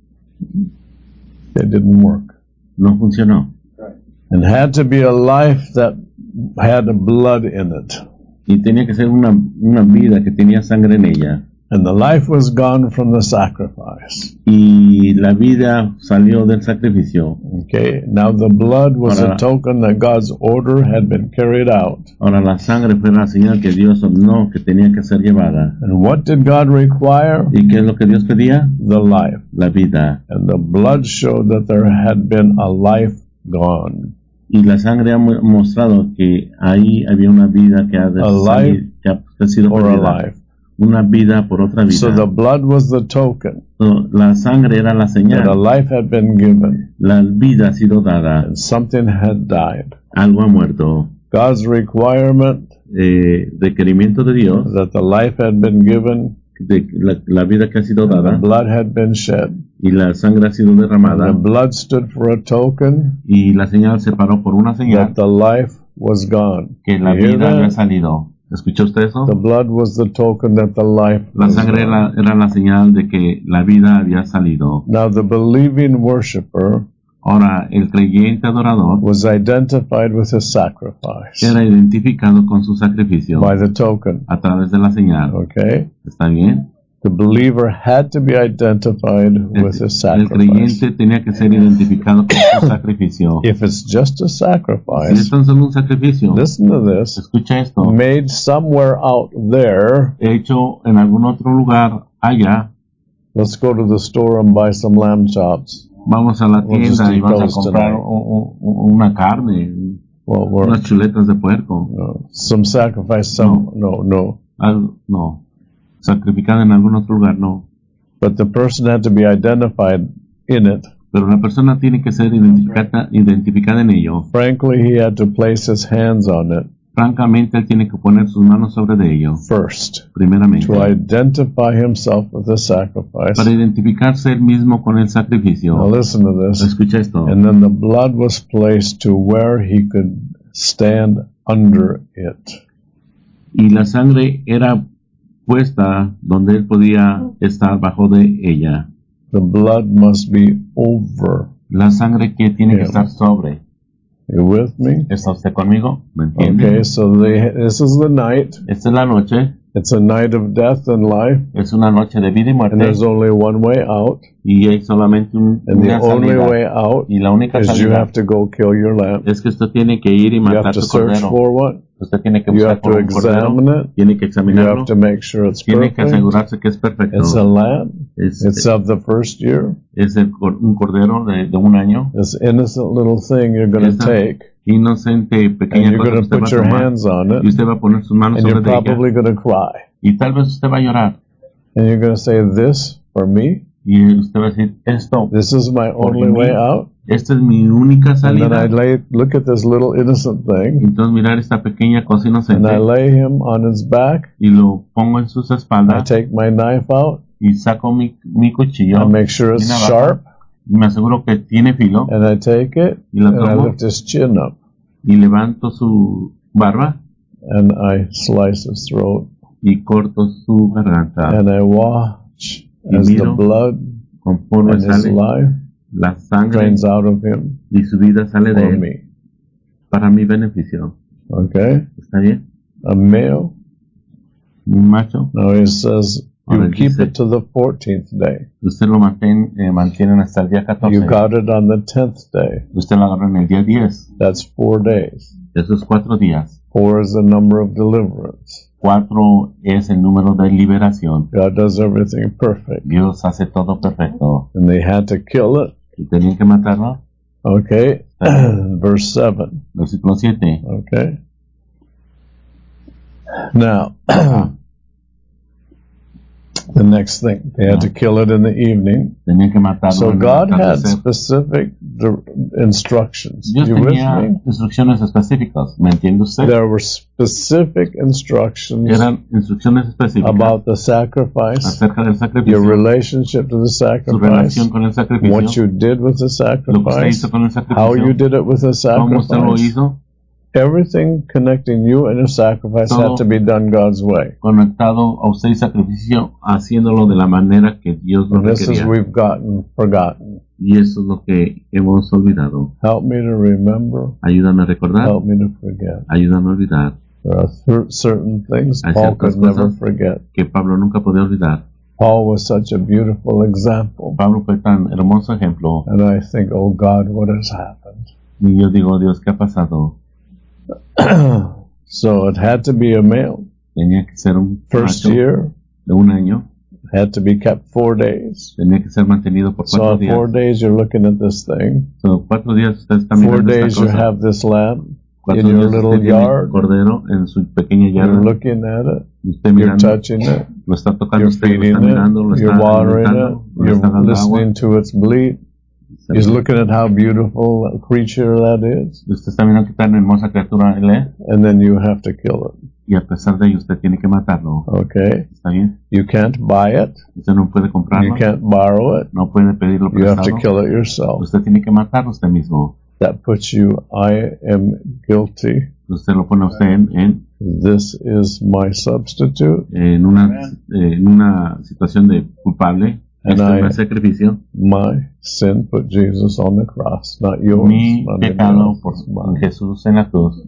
It didn't work. No funcionó. And had to be a life that had blood in it. Y tenía que ser una, una vida que tenía sangre en ella. And the life was gone from the sacrifice. Y la vida salió del sacrificio. Okay, now the blood was Ahora- a token that God's order had been carried out. Ahora la sangre fue la señal que Dios ordenó que tenía que ser llevada. And what did God require? ¿Y qué es lo que Dios pedía? The life. La vida. And the blood showed that there had been a life gone. Y la sangre ha mu- mostrado que ahí había una vida que ha, de A salir- life que ha sido or a perdida. life. Una vida por otra vida. So the blood was the token So, la sangre era la that a señal. life had been given La vida ha sido dada. and something had died. Algo ha muerto. God's requirement Eh, requerimiento de Dios, that the life had been given, de la, la vida que ha sido the dada blood had been shed. y la sangre ha sido The derramada blood stood for a token y la señal se paró por una señal that the life was gone. que la You hear vida había that? salido. ¿Escuchó usted eso? The blood was the token that the life La was sangre gone. era, era la señal de que la vida había salido. Now the believing worshiper Ahora, el creyente adorador was identified with his sacrifice era identificado con su sacrificio by the token. a través de la señal. Okay? ¿Está bien? The believer had to be identified El, with his el sacrifice. creyente tenía que ser identificado con su sacrificio. If it's just a Si sacrifice, es tan solo un sacrificio, listen to this, escucha esto, made somewhere out there. hecho en algún otro lugar allá, Let's go to the store and buy some lamb chops. vamos a la We'll just tienda y eat vas a those comprar tonight. u- u- una carne, Well, we're, unas chuletas de puerco. no, some sacrifice, some, no, no. Al- no, sacrificado en algún otro lugar, no. But the person had to be identified in it. Pero la persona tiene que ser identificada, identificada en ello. Frankly, he had to place his hands on it. francamente él tiene que poner sus manos sobre de ello. First, Primeramente, to identify himself with the sacrifice. para identificarse él mismo con el sacrificio. Now listen to this. Escucha esto. And then the blood was placed to where he could stand under it. Y la sangre era puesta donde él podía estar bajo de ella. The blood must be over. La sangre que tiene Yeah. que estar sobre. You with me? ¿Está usted conmigo? ¿Me entiende? Okay, so they, this is the night. Esta es la noche. It's a night of death and life, Es una noche de vida y and muerte. there's only one way out. Y hay solamente un, And the una only salida. way out Y la única is you salida have to go kill your lamb. es que usted tiene que ir y You have matar to su search cordero. for what? Usted tiene que You buscar have por to un cordero. examine it. Tiene que You examinarlo. have to make sure it's Tiene que perfect. asegurarse que es perfecto. It's a lamb. Es, It's of the first year. es el cor- un cordero de, de un año. This innocent little thing you're going to Esta take, inocente and pequeña you're cosa que going to usted va put a your tomar. hands on Y it, usted va a poner sus manos and sobre you're de ella. probably going to cry. Y tal vez usted va a llorar. And you're going to say, this for me? Y usted va a decir, esto, This is my only way out? esta es mi única And then I salida. lay, look at this little innocent thing, Entonces mirar esta pequeña cosa and inocente. I lay him on his back. Y lo pongo en sus I espaldas. take my knife out. Y saco mi, mi cuchillo. I make sure mi it's navaja, sharp, y me aseguro que tiene filo. and I take it, Y lo and I tomo. lift his chin up, Y levanto su barba. and I slice his throat, Y corto su garganta. and I watch Y as the miro blood conforme and his sale life la sangre drains out of him y su vida sale de for él me. para mi beneficio. Okay? ¿Está bien? A male. Un macho. Now he says, you Ahora keep dice, it to the fourteenth day. usted lo mantiene, eh, mantienen hasta el día catorce. You got it on the tenth day. Usted lo agarra en el día diez. That's four days. Esos cuatro días. Four is the number of deliverance. Cuatro es el número de liberación. God does everything perfect. Dios hace todo perfecto. And they had to kill it. Y tenían que matarlo. Okay? Verse seven. Versículo siete. Okay? Now, the next thing, they had to kill it in the evening. Tenían que matarlo. So en el God had atardecer. specific dir- instructions. Dios You with tenía me? instrucciones específicas. ¿Me entiende usted? There were specific instructions Eran instrucciones específicas about the sacrifice, acerca del your sacrificio, relationship to the su sacrifice, relación con el sacrificio, what you did with the lo que usted sacrifice, hizo con el how you sacrificio, did it with the cómo usted lo sacrifice. hizo, Everything connecting you and your sacrifice Todo. had to be done God's way. conectado a usted y sacrificio, haciéndolo de la manera que Dios lo And this is requería. we've gotten forgotten. Y eso es lo que hemos olvidado. Help me to remember. Ayúdame a recordar, Help me to forget. ayúdame a olvidar, There are cer- certain things Hay Paul ciertas could never cosas. forget. que Pablo nunca podía olvidar. Paul was such a beautiful example. Pablo fue tan hermoso ejemplo. And I think, oh God, what has happened? Y yo digo, Dios, ¿qué ha pasado? So it had to be a male. Tenía que ser un First macho year de un año. had to be kept four days. Tenía que ser mantenido por So cuatro in días. four days you're looking at this thing. So, cuatro días usted está Four mirando days esta you cosa. have this lamb Cuatro in your días little usted tiene yard. cordero en su pequeña You're yarda. looking at it. Usted You're mirando, touching it. lo está tocando You're usted, lo feeding está mirando, lo it. está You're watering it. alimentando, lo está You're dando agua. listening to its bleat. You're looking at how beautiful a creature that is. Usted está viendo qué tan hermosa criatura él es. And then you have to kill it. Y a pesar de ello, usted tiene que matarlo. Okay? ¿Está bien? You can't buy it. Usted no puede You comprarlo. can't borrow it. No puede pedirlo You have to prestado. kill it yourself. Usted tiene que matarlo usted mismo. That puts you, I am guilty. Usted lo pone a usted en, en, This is my substitute. en, una, eh, en una situación de culpable. And Este I- es el sacrificio. My sin put Jesus on the cross, not yours. Mi not pecado anybody por else's, mine. Jesús en la cruz.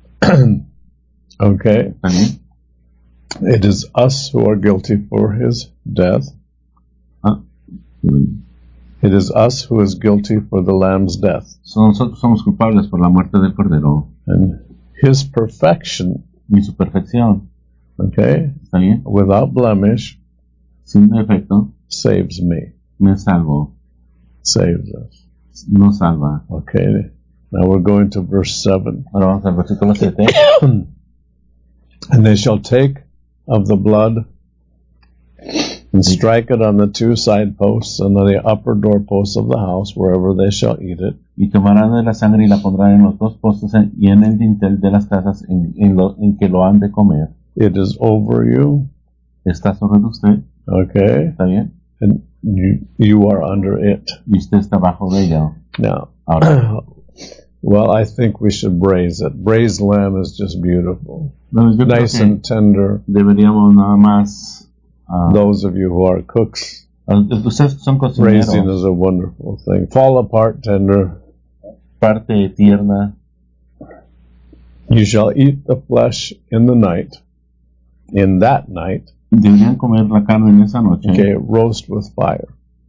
Okay? ¿Está bien? It is us who are guilty for his death. Ah, mm. It is us who is guilty for the lamb's death. So, nosotros somos culpables por la muerte del Cordero And his perfection, y su perfección. okay, ¿Está bien? without blemish, Sin defecto, saves me, me salvo. saves us. No salva. Okay? Now we're going to verse seven. Ahora vamos al versículo siete. And they shall take of the blood and strike it on the two side posts and on the upper doorposts of the house, wherever they shall eat it. Y tomarán de la sangre y la pondrán en los dos postes en- y en el dintel de las casas en, en, lo, en que lo han de comer. It is over you, Está sobre usted, okay? ¿está bien? And you, you are under it. Y usted está bajo de ella. Now, Ahora, well, I think we should braise it. Braised lamb is just beautiful. bueno, yo creo Nice que and tender. deberíamos nada más... ah, Those of you who are cooks, ustedes que son braising cocineros, is a wonderful thing. Fall apart tender. parte tierna, You shall eat the flesh in the night, in that night, deberían comer la carne en esa noche, okay, roast with fire.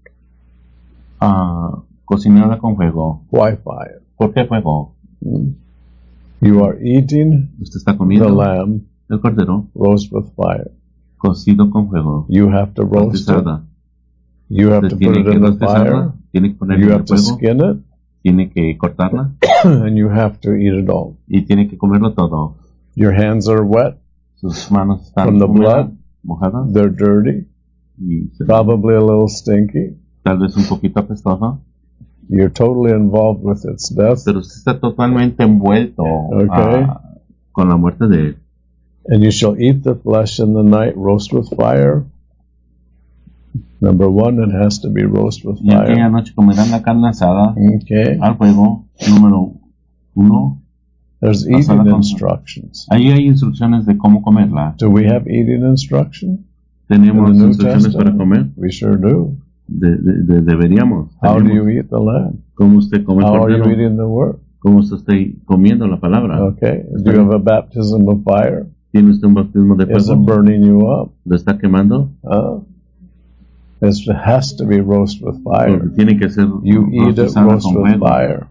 ah, cocinada con fuego. Why fire? ¿Por qué fuego? Hmm. You are eating Usted está the comiendo lamb, el cordero roast with fire. cocido con fuego, You have to roast it. rostizada. You have Usted to put tiene it que in the rostizarla, fire. tiene que ponerla You en have el to fuego, skin it, tiene que cortarla and you have to eat it all. y tiene que comerlo todo. Your hands are wet. Sus manos están From the húmedas, blood. mojadas They're dirty, y se- probably a little stinky. tal vez un poquito apestosa, You're totally involved with its death, pero usted está totalmente envuelto Okay. ah, con la muerte de él. and you shall eat the flesh in the night, roast with fire. Number one, it has to be roast with Y aquella fire. noche comerán la carne asada Okay. al fuego. Número uno, There's Asada eating con- instructions. ahí hay instrucciones de cómo comerla. Do we have eating instruction? Tenemos In the New instrucciones para Testament? comer. We sure do. De, de- de- deberíamos. How do Tenemos. you eat the lamb? ¿Cómo usted come el How are you cordero? eating the word? ¿Cómo usted está comiendo la palabra? Okay. Do you have a baptism of fire? ¿Tiene usted un bautismo de Is it fuego? burning you up? ¿Lo está quemando? Uh, it's- it has to be roast with Porque fire. tiene que ser You eat it rostizada roast con with fuego. fire.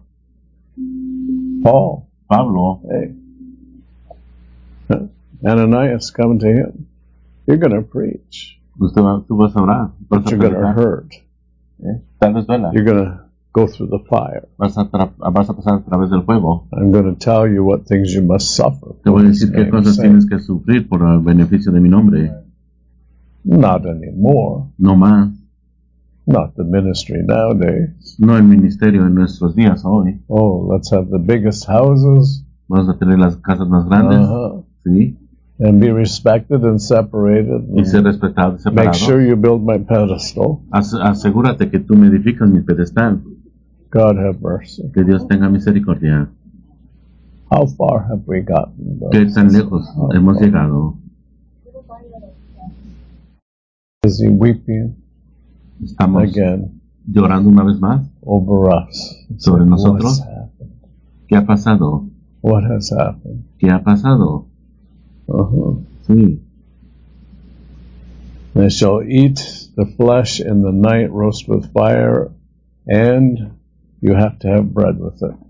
Paul, Pablo, hey. Ananias, come to him. You're going to preach, usted va, tú vas a orar, vas but a you're going to predicar, hurt. ¿eh? Tal vez duela. You're going to go through the fire. Vas a, tra- vas a pasar a través del fuego. I'm going to tell you what things you must suffer. Te voy a for his decir qué name's cosas sake. tienes que sufrir por el beneficio de mi nombre. Not anymore. No más. Not the ministry nowadays. No el ministerio en nuestros días hoy. Oh, let's have the biggest houses. Vamos a tener las casas más grandes. Uh-huh. ¿Sí? And be respected and separated. Y ser respetado y Make separado. sure you build my pedestal. As- asegúrate que tú me edificas mi pedestal. God have mercy. Que Dios tenga misericordia. How far have we gotten? though? ¿Qué tan lejos hemos llegado? Is he weeping Estamos again llorando una vez más. over us? Sobre What's nosotros. happened? ¿Qué ha pasado? What has happened? ¿Qué ha pasado? Uh-huh. Sí. They shall eat the flesh in the night, roast with fire, and you have to have bread with it.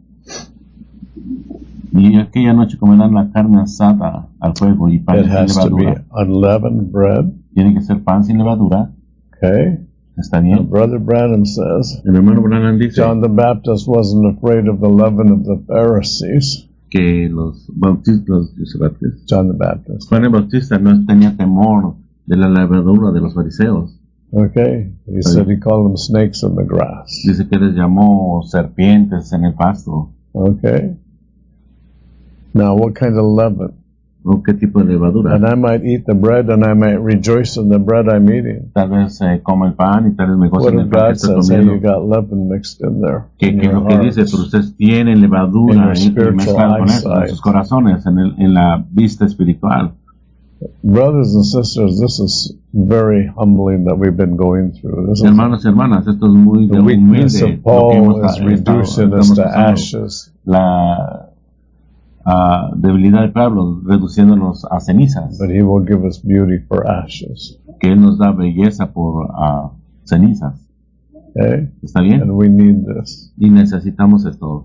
Y aquella noche comerán la carne asada al fuego y pan It sin has to be levadura. unleavened bread. Tiene que ser pan sin levadura. Okay? ¿Está Now, bien? Brother Branham says El hermano Branham dice John the Baptist wasn't afraid of the leaven of the Pharisees. que los bautistas, los bautistas, John the Baptist. Juan el Bautista no tenía temor de la levadura de los fariseos. Okay? He said he called them snakes in the grass. Dice que les llamó serpientes en el pasto. Okay? Now, what kind of leaven? ¿O qué tipo de levadura? And I might eat the bread and I might rejoice in the bread I'm eating. Tal vez eh, come el pan y tal vez me goce What en if el pan que God estoy says, hey, you comiendo. got leaven mixed in there? Que, in que your lo que dice, hearts? pero ustedes tienen In levadura your y, y spiritual mezclado con eso, en eyesight. sus corazones, en, el, en la vista espiritual. Brothers and sisters, this is very humbling that we've been going through. This is Hermanos y hermanas, esto es muy the humilde. weakness Lo of que Paul hemos is estado- reducing estamos us to pasando. ashes. La ah, debilidad de Pablo, reduciéndonos a cenizas. But he will give us beauty for ashes. Que Él nos da belleza por ah, cenizas. Okay? ¿Está bien? And we need this. Y necesitamos esto.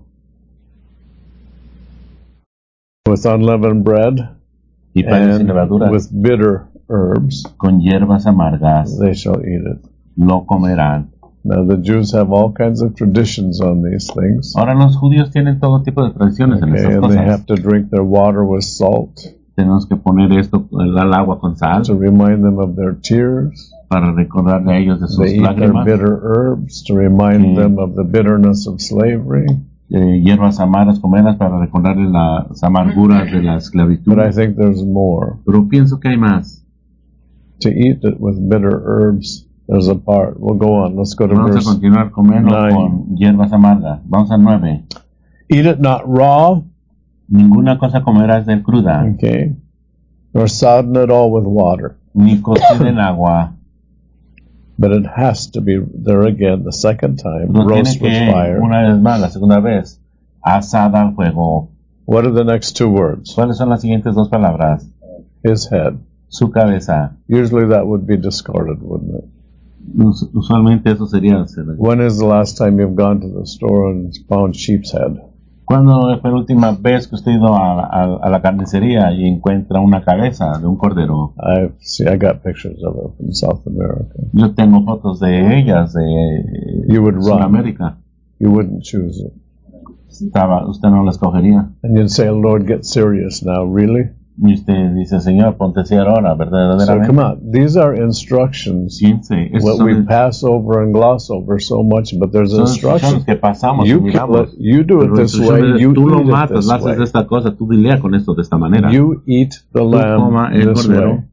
With unleavened bread Y panes sin and levadura, with bitter herbs, con hierbas amargas, they shall eat it. lo comerán. Now, the Jews have all kinds of traditions on these things. Ahora los judíos tienen todo tipo de tradiciones en Okay, estas and they cosas. have to drink their water with salt Tenemos que poner esto, el agua con sal, to remind them of their tears. para recordarle a ellos de sus They eat their lágrimas. bitter herbs to remind Sí. them of the bitterness of slavery. eh, hierbas amargas comerlas para recordarle las amarguras de la esclavitud. But I think there's more. Pero pienso que hay más. To eat it with bitter herbs, there's a part. We'll go on. Let's go to Vamos verse a continuar comiendo nine. con hierbas amargas. Vamos al nueve. Eat it not raw, Ninguna cosa comerás de cruda, okay, nor sodden it all with water. ni cocida en agua. But it has to be, there again, the second time, No tiene roast with que, fire. una vez más, la segunda vez, asada al fuego. What are the next two words? ¿Cuáles son las siguientes dos palabras? His head. Su cabeza. Usually that would be discarded, wouldn't it? Us- Usualmente eso sería. When is the last time you've gone to the store and found sheep's head? ¿Cuándo fue la última vez que usted ha ido a, a, a la carnicería y encuentra una cabeza de un cordero? I see. I got pictures of it from South America. Yo tengo fotos de ellas de You would run. Sudamérica. You wouldn't choose it, Estaba, usted no la escogería. and you'd say, "Lord, get serious now, really?" Y usted dice, Señor, ponte así ahora, So verdaderamente. come on. These are instructions. Piense, estos What son, we pass over and gloss over so much, but there's son instrucciones instructions. que pasamos y You, can, miramos. let, you do it Pero this instrucciones way. de, You tú lo eat it matas, this lo haces de way. esta cosa, tú dilea con esto de esta manera. You eat the Tú coma lamb el this cordero. way.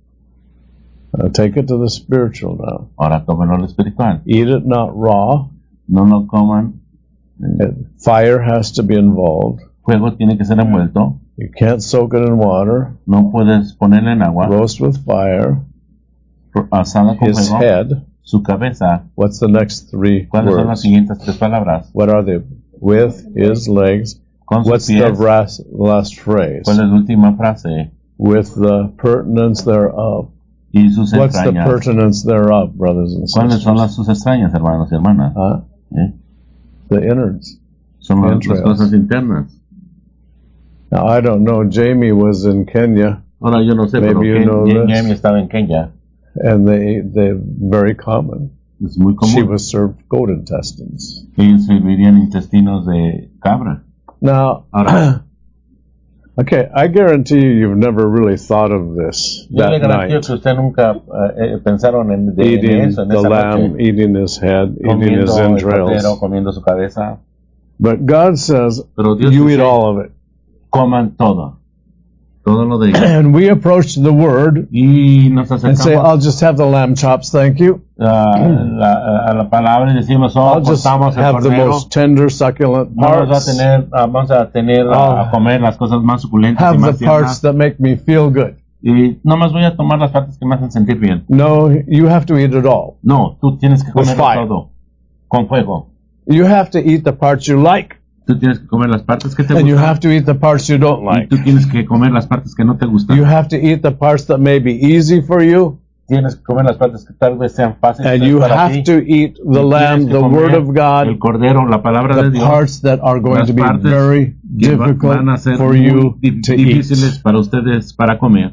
Now take it to the spiritual now. Ahora cómelo lo espiritual. Eat it not raw. No lo coman. Fire has to be involved. Fuego tiene que ser envuelto. You can't soak it in water. No puedes ponerle en agua. Roast with fire. Asada con His fuego. head. Su cabeza. What's the next three ¿Cuáles son las words? siguientes tres palabras? What are they? With his legs. Con sus What's the pies. ras- last phrase? ¿Cuál es la última frase? With the pertinence thereof. Y sus What's the entrañas. pertinence thereof, brothers and ¿Cuáles son sisters? las sus extrañas, hermanos y hermanas? Huh? ¿Eh? The innards. Son las, las Entrails. cosas internas. Now, I don't know. Jamie was in Kenya, Ahora yo no sé, Maybe pero you Ken- know Ken- this. Jamie estaba en Kenia. and they they're very common. Es muy She común. was served goat intestines. Ellos servirían intestinos de cabra. Now, Ahora, okay, I guarantee you, you've never really thought of this yo le that garantía night. que usted nunca eh, eh, pensaron en, de, en Eating eso, en the esa lamb, noche. eating his head, eating Comiendo his el entrails. cordero, comiendo su cabeza. But God says, Pero Dios you dice, eat all of it. coman todo. Todo lo de ellos. And we approach the word Y nos and say, I'll acercamos just have the lamb chops, thank you. a, la, a la palabra y decimos, oh, I'll just cortamos el have the cordero. most tender, succulent Vamos a parts. tener, ah, vamos a tener a, I'll a comer las cosas más suculentas y Have más the parts tiernas. that make me feel good. Y no más voy a tomar las partes que me hacen sentir bien. No, you have to eat it all. No, tú tienes que With comer fire. todo. Con fuego. You have to eat the parts you like, Tú tienes que comer las partes que te and you gustan. have to eat the parts you don't Y like. tú tienes que comer las partes que no te gustan. You have to eat the parts that may be easy for you, Tienes que comer las partes que tal vez sean fáciles and you para have ti. to eat the Y tienes lamb, que the comer word of God, el cordero, la palabra de the Dios. parts that are going Las to be partes very que va- van a difficult ser for muy you di- to eat. difíciles para ustedes para comer.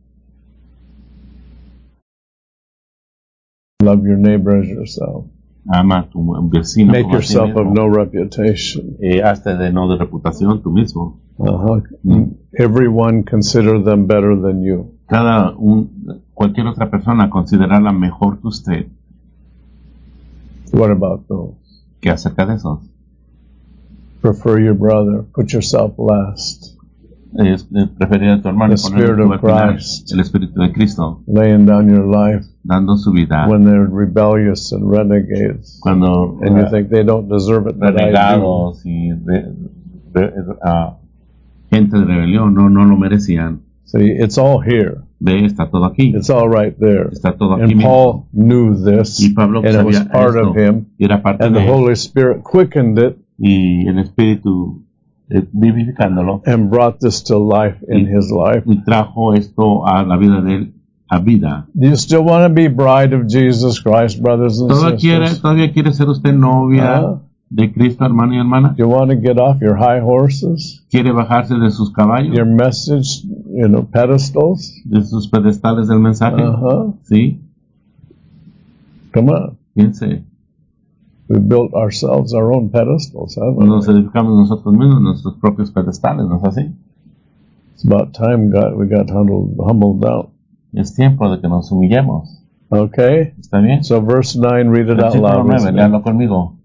Love your neighbor as yourself. Ama a tu vecino Make como a ti yourself of mismo. no reputation. Y hazte de no de reputación tú mismo. Uh-huh. Everyone consider them better than you. Cada un, cualquier otra persona considerarla mejor que usted. What about those? ¿Qué acerca de eso? Prefer your brother. Put yourself last. Es, es preferir a tu hermano y The ponerlo Spirit tú of al final. Christ. El Espíritu de Cristo Laying down your life dando su vida when they're rebellious and renegades. cuando And you uh, think they don't deserve it, but I do. renegados y re- re- uh, gente de rebelión no, no lo merecían. See, it's all here. Ve, está todo aquí. It's all right there. Está todo aquí And mismo. Paul knew this, Y Pablo and it was sabía part esto, of him, y era parte and de the él, Holy Spirit quickened it y el Espíritu eh, vivificándolo and brought this to life in his life. y trajo esto a la vida de él, a vida. Do you still want to be bride of Jesus Christ, brothers and ¿Todavía quiere, sisters? ¿Todavía quiere ser usted novia Ah. de Cristo, hermano y hermana? Do you want to get off your high horses, ¿Quiere bajarse de sus caballos, your message, you know, pedestals? de sus pedestales del mensaje? Uh-huh. Sí, Come on. piense. We built ourselves our own pedestals, haven't Nos we? edificamos nosotros mismos nuestros propios pedestales, ¿no es así? It's about time God, we got humbled, humbled down. Es tiempo de que nos humillemos. Okay? ¿Está bien? So verse nine, read it out Versículo loud. with nueve, me. léalo conmigo.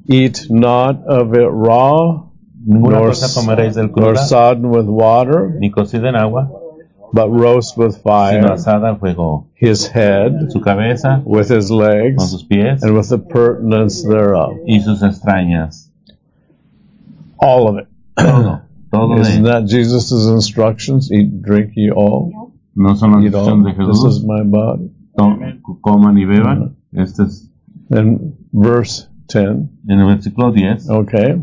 Eat not of it raw, Ninguna nor, cosa comeréis del nor cruda, sodden with water, ni cocida en agua, but roast with sino fire asada al fuego. his head Su cabeza, with his con legs, sus pies and with the purtenance thereof. y sus extrañas. All of it. Todo, todo de Isn't él. that Jesus' instructions? Eat, drink ye all. No son las Eat all. instrucciones de This is Jesús. my body. To- coman y beban. Este es And verse ten. en el versículo diez. Okay.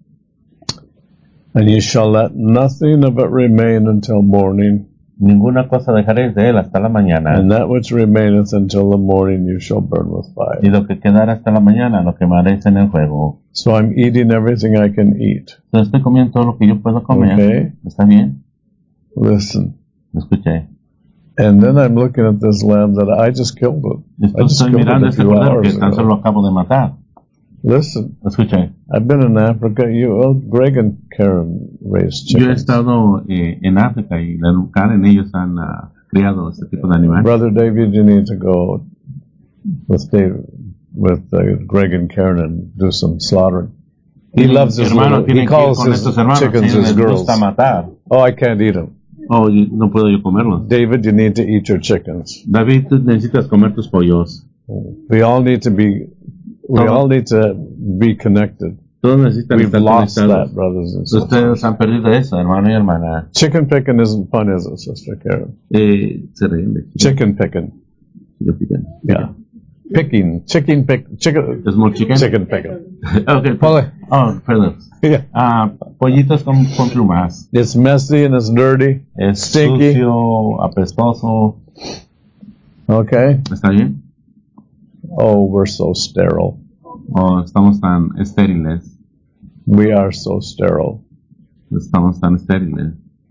And ye shall let nothing of it remain until morning, Ninguna cosa dejaréis de él hasta la mañana. and that which remaineth until the morning you shall burn with fire. Y lo que quedara hasta la mañana lo quemaréis en el fuego. So I'm eating everything I can eat. Entonces estoy comiendo todo lo que yo puedo comer. Okay. ¿Está bien? Listen. Escuché. And then I'm looking at this lamb that I just killed it. I Esto just estoy killed it mirando a este few cordero que hours tan solo ago. acabo de matar. Listen. Escuché. I've been in Africa. You, well, Greg and Karen raised Yo he chickens. estado eh, en África y la Karen, ellos han uh, criado este tipo de animales. Brother David, you need to go with David, with uh, Greg and Karen and do some slaughtering. He Mi loves his hermano little, tiene he que ir calls con his estos hermanos, chickens ellos his les girls. gusta matar. Oh, I can't eat them. Oh, y no puedo yo comerlos. David, you need to eat your chickens. David, tú necesitas comer tus pollos. We all need to be, we Todos. all need to be connected. Todos necesitan We've estar lost conectados. that, brothers and sisters. Ustedes han perdido eso, hermano y hermana. Chicken picking isn't fun, is it, Sister Karen? Eh, se ríen de Chicken picking. chicken picking. Yeah. Picking. Chicken pick. Chicken. ¿Es more chicken? Chicken picking. Okay. Ole. Oh, perdón. Yeah. Ah, pollitos con, con plumas. It's messy and it's dirty. Es Stinky. sucio, apestoso. Okay. ¿Está bien? Oh, we're so sterile. O estamos tan estériles. We are so sterile. Estamos tan estériles.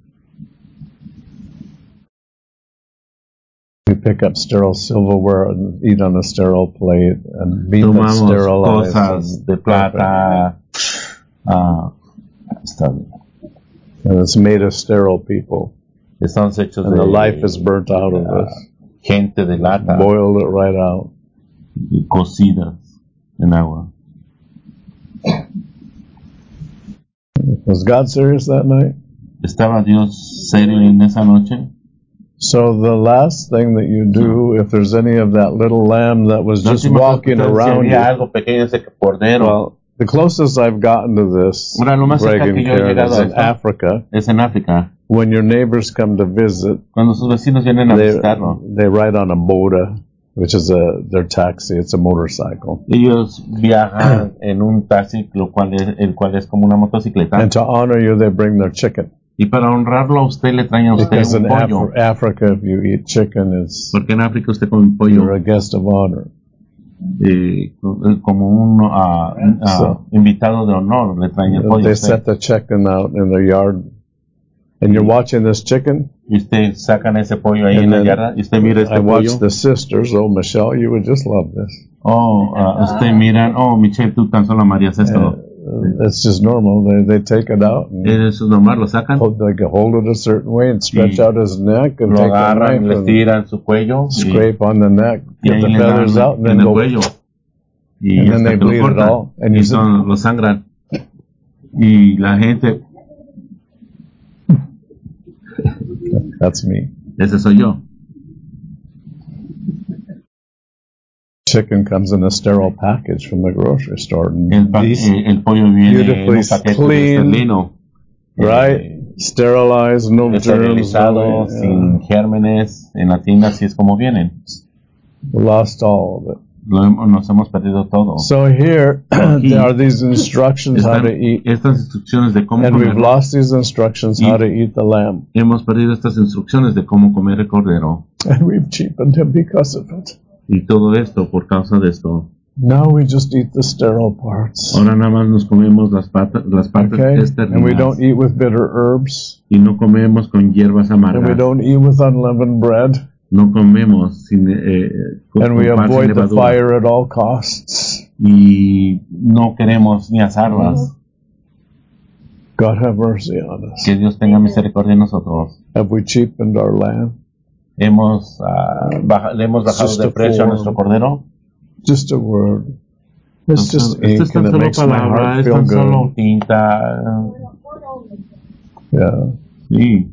We pick up sterile silverware and eat on a sterile plate and meat that's Tomamos sterilized. cosas and de plata. Ah, está bien. And it's made of sterile people. Estamos hechos And de the life is burnt out of ah, us. gente de lata Boiled it right out. y cocidas en agua. Was God serious that night? ¿Estaba Dios serio en esa noche? So the last thing that you do, if there's any of that little lamb that was La just última cosa walking que usted- si around había you, algo pequeño ese cordero. well, the closest I've gotten to this, Ahora, lo más Greg cerca and que yo he Karen, llegado is a in esto Africa. es en África. When your neighbors come to visit, Cuando sus vecinos vienen a they, visitarlo, they ride on a boda, which is a their taxi. It's a motorcycle. ellos viajan en un taxi, lo cual es, el cual es como una motocicleta. And to honor you, they bring their chicken. Y para honrarlo a usted le traen a usted Because un in pollo. Af- Africa, if you eat chicken, it's Porque en África usted come un you're pollo a guest of honor. eh, como un ah, un, ah, So- invitado de honor, le traen el pollo. a They usted. set the chicken out in their yard, and you're watching this chicken. Y usted sacan ese pollo ahí And en la then yarda y usted mira este I watched pollo. the sisters. Oh, Michelle, you would just love this. Oh, ah, usted miran, oh, Michelle, tú tan solo amarías esto. Uh, it's just normal. They they take it out and Eso es normal, lo sacan, hold, they can hold it a certain way and stretch Y out his neck and lo take the agarran, knife le and tiran su cuello y, scrape on the neck, y get ahí the le dan feathers out, and en then el go. cuello. Y And then hasta they que lo bleed it cortan, all, and y you son, lo sangran. Y la gente, That's me. ese soy yo. Chicken comes in a sterile package from the grocery store. El, pa- These- eh, el pollo viene en beautifully un paquete clean, de lino. right? Sterilized, no germs. Esterilizado, no- sin gérmenes, en la tienda así es como vienen. We lost all of it. Lo hemos- nos hemos perdido todo. So here Aquí there are these instructions how Están to eat, estas instrucciones de cómo and we've comer. lost these instructions how to eat the lamb, Hemos perdido estas instrucciones de cómo comer el cordero. and we've cheapened him because of it. Y todo esto por causa de esto. Now we just eat the sterile parts, Ahora nada más nos comemos las, patas, las partes okay? externas. And we don't eat with bitter herbs, Y no comemos con hierbas and we amargas. don't eat with unleavened bread, No comemos sin, eh, con, and we con pan sin avoid the levadura. fire at all costs. Y no queremos ni asarlas. God have mercy on us. Que Dios tenga misericordia de nosotros. Have we cheapened our lamb? Hemos, ah, baja- le hemos bajado Just de a precio a form. nuestro cordero. Just a word. It's just Esto ink es tan and it solo makes my palabra, heart es feel tan solo good. tinta. Yeah. Sí,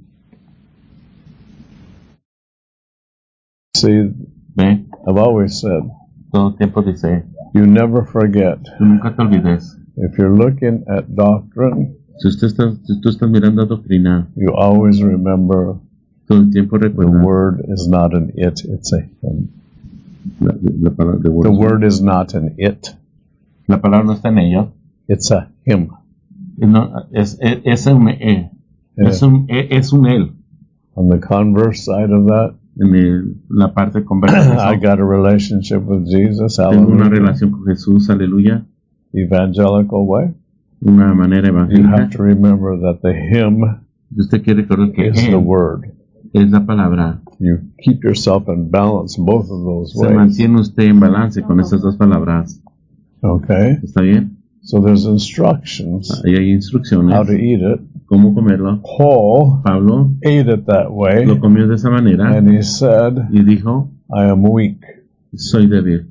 See, ve, I've always said, todo el tiempo dice, you never forget. tú nunca te olvides. If you're looking at doctrine, Si usted está, si tú estás mirando doctrina, you always remember todo el tiempo the recuerda word is not an it, it's a him. la, la, palabra, the word The is- word is not an it, la palabra no está en ello. it's a him. No, es, es, es un e, Yeah. es un e, es un él. On the converse side of that, En el- la parte conversa. I got a relationship with Jesus, Tengo una hallelujah, relación con Jesús, aleluya, evangelical way. una manera You evangélica. have to remember that the him Y usted quiere recordar que is the él word. es la palabra. You keep yourself in balance both of those Se ways. mantiene usted en balance con esas dos palabras. Okay? ¿Está bien? So there's instructions Ahí hay instrucciones. how to eat it. Cómo comerlo. Paul Pablo ate it that way, lo comió de esa manera and he said, y dijo, I am weak. soy débil.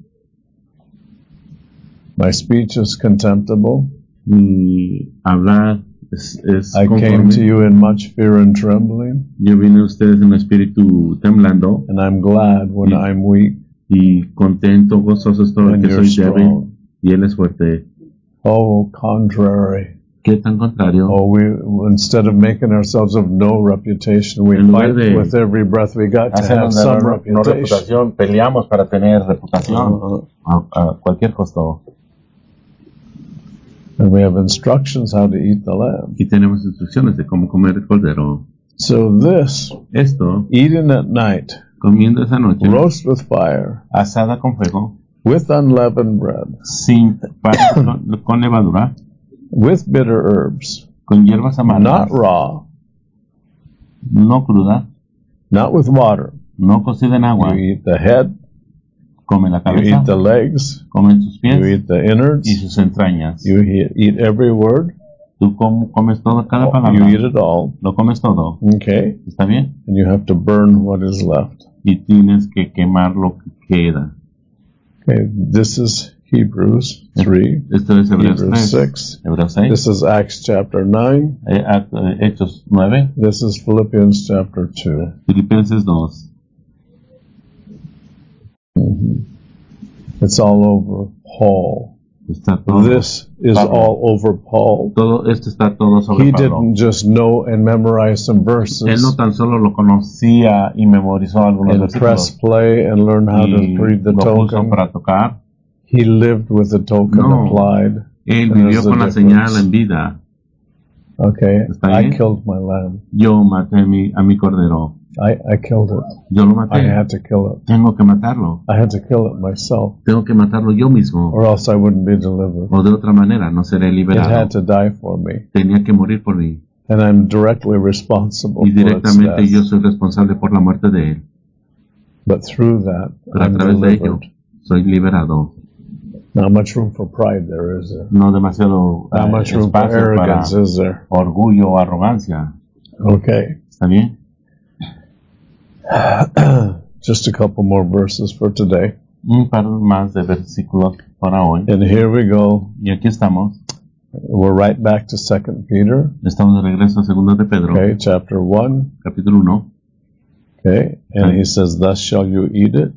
My speech is contemptible. Mi hablar es, es I came conforme. to you in much fear and trembling, Yo vine a ustedes en espíritu temblando and I'm glad when Yeah. I'm weak y contento, gozoso estoy and que you're soy débil strong. y él es fuerte. Oh, contrary. ¿Qué tan contrario? Oh, we instead of making ourselves of no reputation, we En lugar fight de with every breath we got to have Hacemos de some no, no reputation. reputación, peleamos para tener reputación Uh-huh. a, a cualquier costo. And we have instructions how to eat the lamb. Y tenemos instrucciones de cómo comer el cordero. So this, Esto, eating at night, comiendo esa noche, roast with fire, asada con fuego, with unleavened bread, sin pan con, con levadura, with bitter herbs, con hierbas not amargas, raw, no cruda, not with water. no cocida en agua. You eat the head, Come la you cabeza, eat the legs, come sus you pies eat the innards, y sus entrañas. you eat, eat every word, Tú com- comes todo, cada you palabra, eat it all, lo comes todo. okay? ¿Está bien? And you have to burn what is left. Y tienes que quemar lo que queda. Okay, this is Hebrews three, Esto es Hebreos Hebrews tres, six. Hebreos seis, This is Acts chapter nine. eh, Act- eh, Hechos nueve, This is Philippians chapter two. Filipenses dos. Mhm. It's all over Paul. Está todo, This is Pablo. all over Paul. todo esto está todo sobre He Pablo. didn't just know and memorize some Él no verses tan solo lo conocía y memorizó algunos and press versículos play and learn how to y read the lo puso token. para tocar. He lived with the token No. applied. Él There's vivió the con la difference. señal en vida. Okay, Está I bien. killed my lamb. Yo maté a mi, a mi cordero. I, I killed it. Yo lo I maté. had to kill it. Tengo que matarlo. I had to kill it myself, Tengo que matarlo yo mismo. or else I wouldn't be delivered. O de otra manera no seré It liberado. had to die for me, Tenía que morir por mí. and I'm directly responsible Y for its directamente yo death. soy responsable por la muerte de él. But through that, Pero a I'm través de ello delivered. soy liberado. Not much room for pride there, is there? No demasiado Not eh, much room for espacio para arrogance, is there? orgullo o arrogancia. Okay. ¿Está bien? Just a couple more verses for today. Un par más de versículos para hoy. And here we go. Y aquí estamos. We're right back to Second Peter, Estamos de regreso a Segunda de Pedro, okay, chapter one. capítulo uno. Okay, and he says, "Thus shall you eat it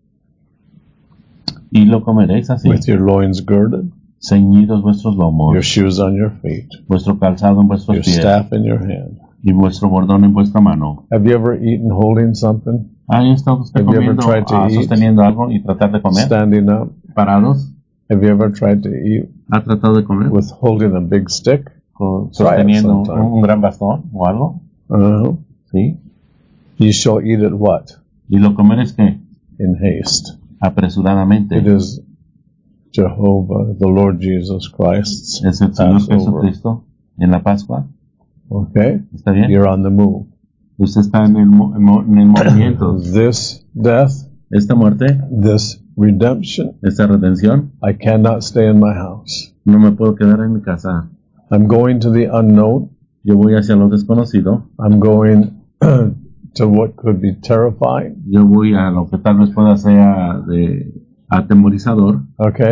Y lo comeréis así, with your loins girded, ceñidos vuestros lomos, your shoes on your feet, vuestro calzado en vuestros your pies staff in your hand." y vuestro bordón en vuestra mano. Have you ever eaten holding something, ¿Han estado usted Have you ever comiendo, tried to ah, eat? sosteniendo algo y tratar de comer? standing up? ¿Parados? Have you ever tried to eat ¿Ha tratado de comer? with holding a big stick? Con- Try it sosteniendo un, sometime. un gran bastón o algo. Uh-huh. ¿Sí? You shall eat it what? Y lo comeréis que In haste. apresuradamente. It is Jehovah, the Lord Jesus Christ's Es el Señor Passover. Jesucristo en la Pascua. Okay? ¿Está bien? You're on the move. Usted está en el, mo- en mo- en el movimiento. This death, Esta muerte, this redemption, esta redención, I cannot stay in my house. no me puedo quedar en mi casa. I'm going to the unknown. Yo voy hacia lo desconocido. I'm going to what could be terrifying. Yo voy a lo que tal vez pueda ser de atemorizador. Okay?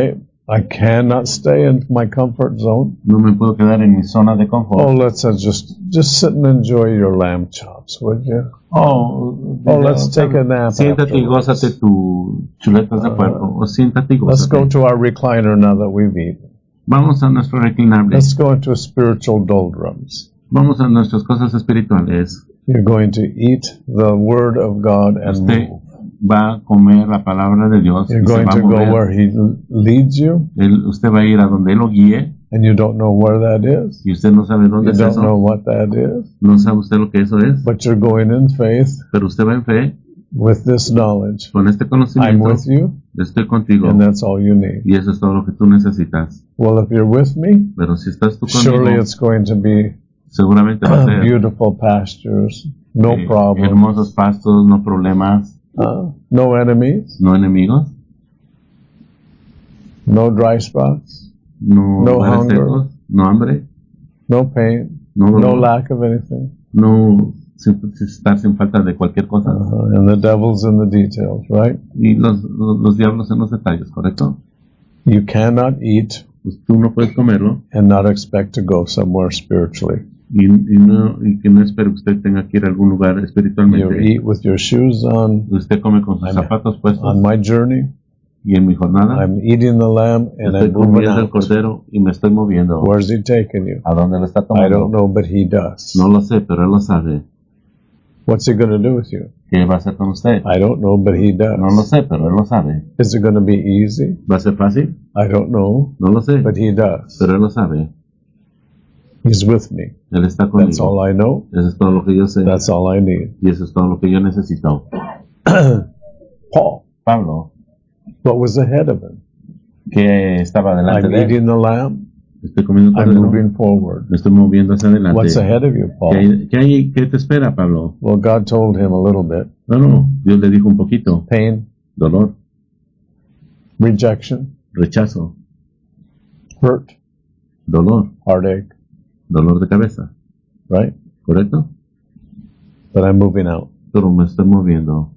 I cannot stay in my comfort zone. No me puedo quedar en mi zona de confort. Oh, let's uh, just just sit and enjoy your lamb chops, would you? Oh, Oh, let's take a nap. Siéntate y afterwards. gózate tu chuletas de puerco. O siéntate y Let's go gózate. to our recliner now that we've eaten. Vamos a nuestro reclinable. Let's go into spiritual doldrums. Vamos a nuestras cosas espirituales. You're going to eat the word of God and Usted move. va a comer la palabra de Dios. You're Y se going va a to go mover. where He leads you, Él- usted va a ir a donde Él lo guíe. and you don't know where that is. Y usted no sabe dónde You es don't eso. know what that is. No sabe usted lo que eso es. But you're going in faith Pero usted va en fe. with this knowledge. Con este I'm conocimiento. with you, Estoy contigo. and that's all you need. Y eso es todo lo que tú necesitas. Well, if you're with me, Pero si estás tú surely conmigo, it's going to be seguramente va a ser beautiful pastures, no eh, problems, hermosos pastos, no problemas, uh, no enemies, no enemigos, no dry spots, no, No lugares hunger. secos, no hambre, no pain, no no dolor, lack of anything. no sin- sin estar sin falta de cualquier cosa. Uh-huh. And the devil's in the details, right? Y los, los, los diablos en los detalles, ¿correcto? You cannot eat Pues tú no puedes comerlo and not expect to go somewhere spiritually. y, y, no, y que no espere que usted tenga que ir a algún lugar You espiritualmente. eat with your shoes on. Usted come con sus I'm- zapatos puestos On my journey, y en mi jornada I'm eating the lamb and estoy I'm moving comiendo el out. cordero y me estoy moviendo. Where's he taking you? ¿A dónde lo está I tomando? don't know, but he does. No lo sé, pero él lo sabe. What's he going to do with you? ¿Qué va a hacer con usted? I don't know, but he does. No lo sé, pero él lo sabe. Is it going to be easy? ¿Va a ser fácil? I don't know, No lo sé, but he does. pero él lo sabe. He's with me. Él está That's all conmigo. I know. Eso es todo lo que yo sé. That's all I need. Y eso es todo lo que yo necesito. Paul, Pablo, what was ahead of him? que estaba delante I'm de él. eating the lamb. Estoy comiendo I'm cordero. moving forward. Me estoy moviendo hacia adelante. What's ahead of you, ¿Qué Paul? hay, qué hay- qué te espera, Pablo? Well, God told him a little bit. No, no. Dios le dijo un poquito. Pain, Dolor, rejection, rechazo, hurt, dolor, heartache, dolor de cabeza. right? ¿Correcto? But I'm moving out. Pero me estoy moviendo.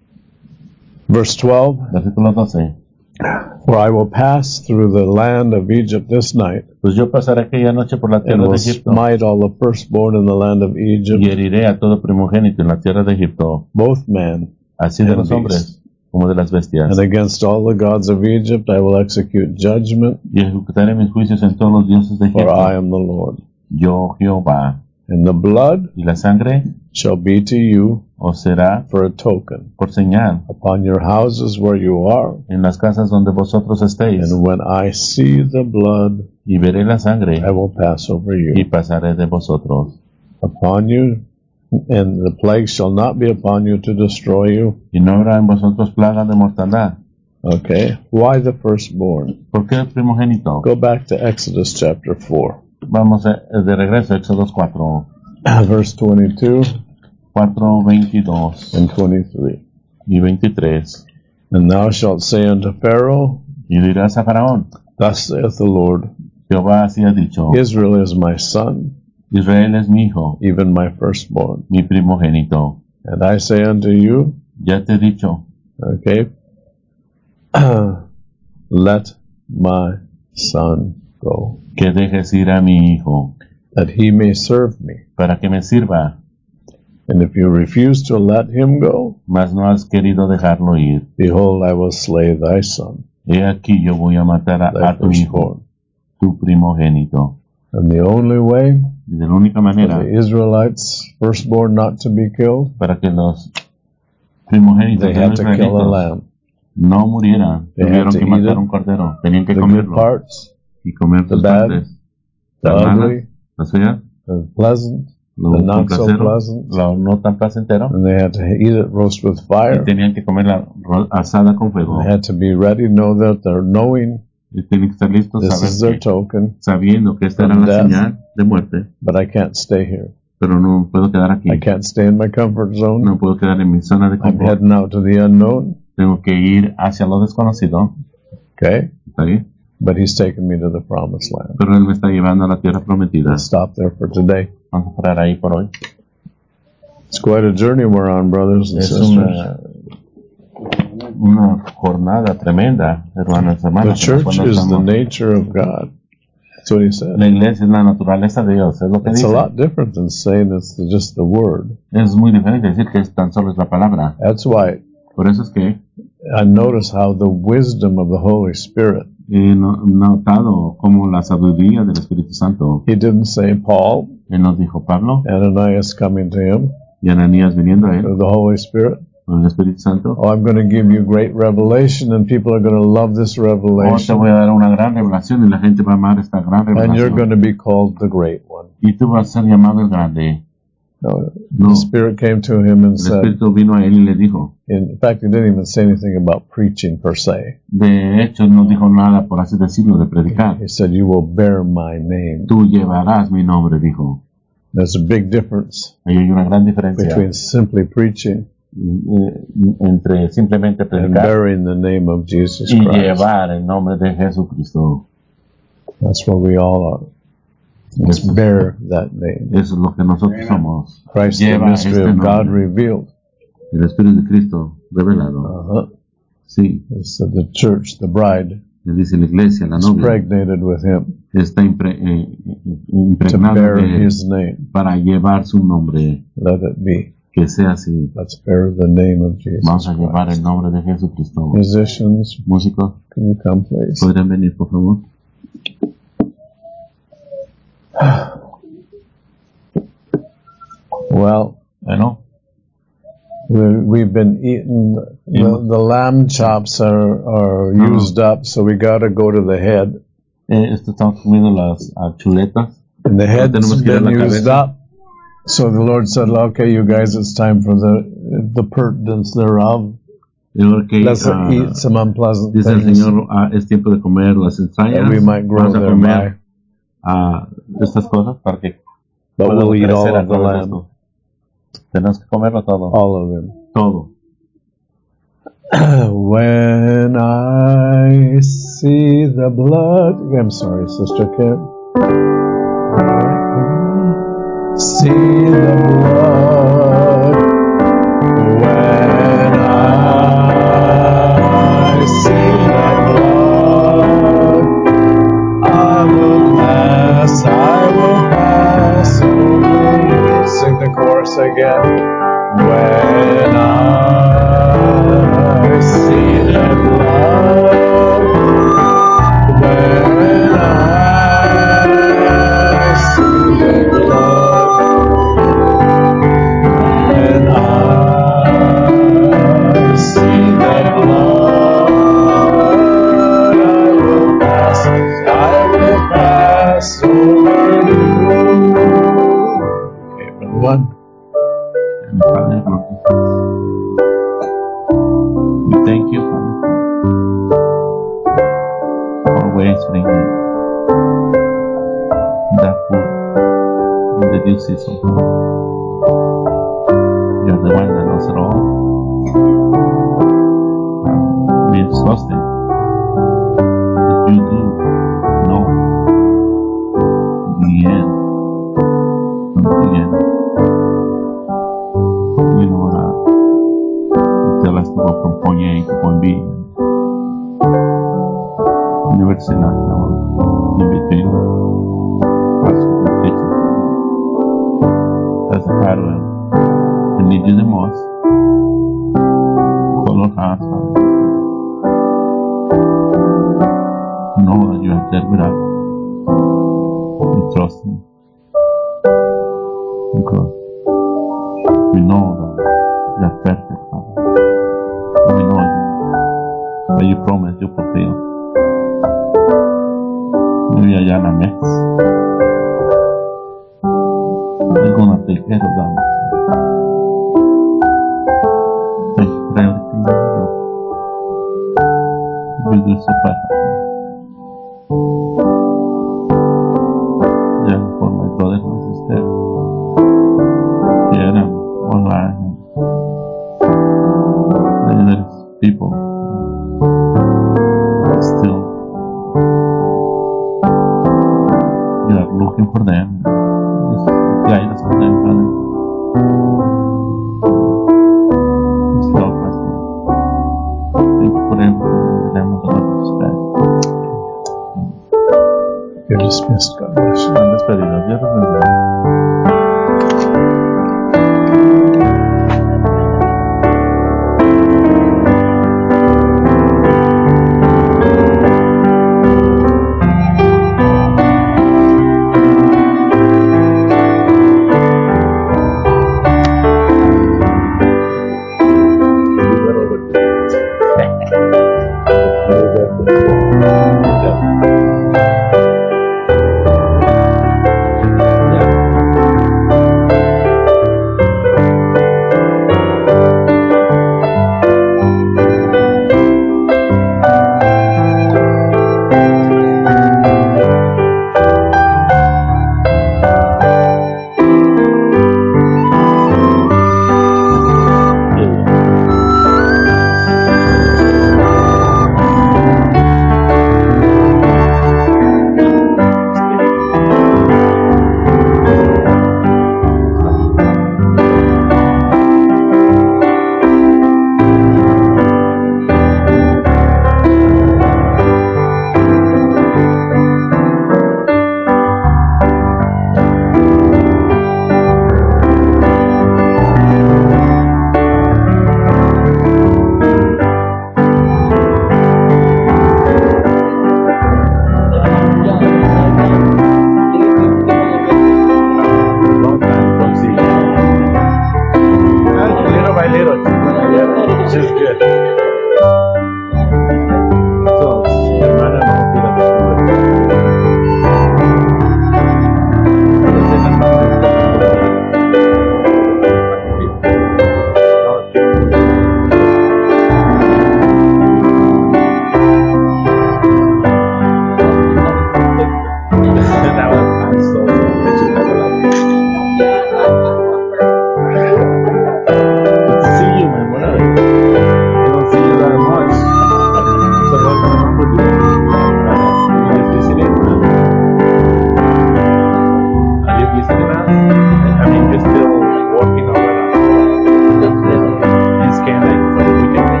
Verse twelve, Versículo doce. for I will pass through the land of Egypt this night, Pues yo pasaré aquella noche por la and tierra will de Egipto smite all the firstborn in the land of Egypt, y heriré a todo primogénito en la tierra de Egipto, both man así de and los hombres como de las bestias. and against all the gods of Egypt I will execute judgment, Y ejecutaré mis juicios en todos los dioses de for Egipto. I am the Lord. Yo, Jehová. And the blood Y la sangre shall be to you os será for a token por señal upon your houses where you are. en las casas donde vosotros estéis. And when I see the blood, Y veré la sangre I will pass over y you. pasaré de vosotros. Upon you, and the plague shall not be upon you to destroy you. Y no habrá en vosotros plaga de mortandad. Okay. Why the firstborn? ¿Por qué el primogénito? Go back to Exodus chapter four, Vamos a- de regreso a Éxodo cuatro, verse twenty-two cuatro, veintidós and twenty-three. y veintitrés. And thou shalt say unto Pharaoh, Y dirás a Faraón, Thus saith the Lord, Jehová así ha dicho, Israel is my son, Israel es mi hijo, even my firstborn. mi primogénito. And I say unto you, Ya te he dicho, okay, let my son go, que dejes ir a mi hijo, that he may serve me. para que me sirva, And if you refuse to let him go, mas no has querido dejarlo ir. behold, I will slay thy son, He aquí yo voy a matar a, thy a tu hijo, firstborn. tu primogénito. And the only way Y de la única for manera the Israelites' firstborn not to be killed, para que los primogénitos they de had los to kill a israelitos lamb. no murieran, They tuvieron had to que eat matar it, un cordero, tenían que The good comerlo parts, y comer the sus bad, partes, the las malas, ugly, las feas, the pleasant, lo the not so placero, pleasant, lo no tan placentero, and they had to eat it roast with y fire. tenían que comerla ro- asada con fuego. They had to be ready, know that they're knowing Y tienen que estar listos, this is their saber que, token, sabiendo que esta era from la death. señal de muerte, but I can't stay here. pero no puedo quedar aquí, I can't stay in my comfort zone. no puedo quedar en mi zona de I'm confort, heading out to the unknown, tengo que ir hacia lo desconocido, okay? ¿está bien? But he's taking me to the promised land. Pero Él me está llevando a la tierra prometida. Let's stop there for today. Vamos a parar ahí por hoy. It's quite a journey we're on, brothers and Es sisters. una una jornada tremenda, hermanos, The hermanas. church Cuando is the estamos- nature of God. That's what he said. La iglesia es la naturaleza de Dios, es lo que It's a dice. lot different than saying it's just the word. Es muy diferente decir que es tan solo es la palabra. That's why Por eso es que I notice how the wisdom of the Holy Spirit, he no- notado como la sabiduría del Espíritu Santo. he didn't say Paul, Él nos dijo Pablo Ananias coming to him, y Ananías viniendo a él or the Holy Spirit. con el Espíritu Santo. Oh, I'm going to give you great revelation, and people are going to love this Oh, te revelation, voy a dar una gran revelación y la gente va a amar esta gran and you're going revelación. to be called the Great One. Y tú vas a ser llamado el grande. No, No. the Spirit came to him and El said, Espíritu vino a él y le dijo. in fact, he didn't even say anything about preaching per se. De hecho, no dijo nada, por así decirlo, de predicar. He said, you will bear my name. Tú llevarás mi nombre, dijo. There's a big difference Ahí hay una gran diferencia between simply preaching eh, entre simplemente and predicar bearing the name of Jesus y Christ. llevar el nombre de Jesucristo. That's where we all are. Let's Eso es, bear that name. eso es lo que nosotros somos. Christ, the Lleva mystery este of God nombre, revealed. el Espíritu de Cristo revelado. Uh-huh. Sí, He said the church, the bride, le dice la iglesia, la is novia, impregnated with him está impre- eh, eh, to impregnada bear de él his name. para llevar su nombre. Let it be. Que sea así. Let's bear the name of Jesus Vamos a llevar el Christ. nombre de Jesucristo. Musicians, Músicos, can you come, please? ¿podrían venir, por favor? Well, Bueno, we, we've been eating, the, the lamb chops are, are Uh-huh. used up, so we got to go to the head. eh, esto estamos comiendo las ah, chuletas. And the head's tenemos que ir a been la used cabeza. up. So the Lord said, okay, you guys, it's time for the the pertinence thereof. Y ahora que Let's ah, eat some unpleasant dice el things Señor, ah, es tiempo de comer las entrañas. that we might grow Vamos a thereby. comer ah, estas cosas para que But podamos we'll eat all crecer a of the través de lamb, esto. Tenemos que comerlo todo. all of him. Todo. When I see the blood, I'm sorry, Sister Kim. See the blood. When I see the blood, I will pass, I will pass over you. Sing the chorus again. When I see the blood, when I see the blood, when I see the blood, I will pass, I will pass over you. Okay, brother one. And Father, we thank you, Father, for always bringing that food in the due season. You are the one that knows it all. Um, we trust it. If you do know the end from the beginning, you know that you tell us to go from point A to point B. You never say nothing about in between. That's what you teach us. That's the part where we need you the most. Hold our hands, Father. Know that you are there with us. We trust you. Because we know that you are perfect, Father. We know you. That you promise, you fulfill. Maybe I am a mess. You're gonna take care of that. Thank you for everything that you do. You do so perfectly. Yeah, for my brothers and sisters. Here and online. And there's people that still you are looking for them. Just guide us for them, Father. Just help us. Yes, God bless you. Están despedidos. Dios los bendiga. Long time, don't see. Little by little, she's good.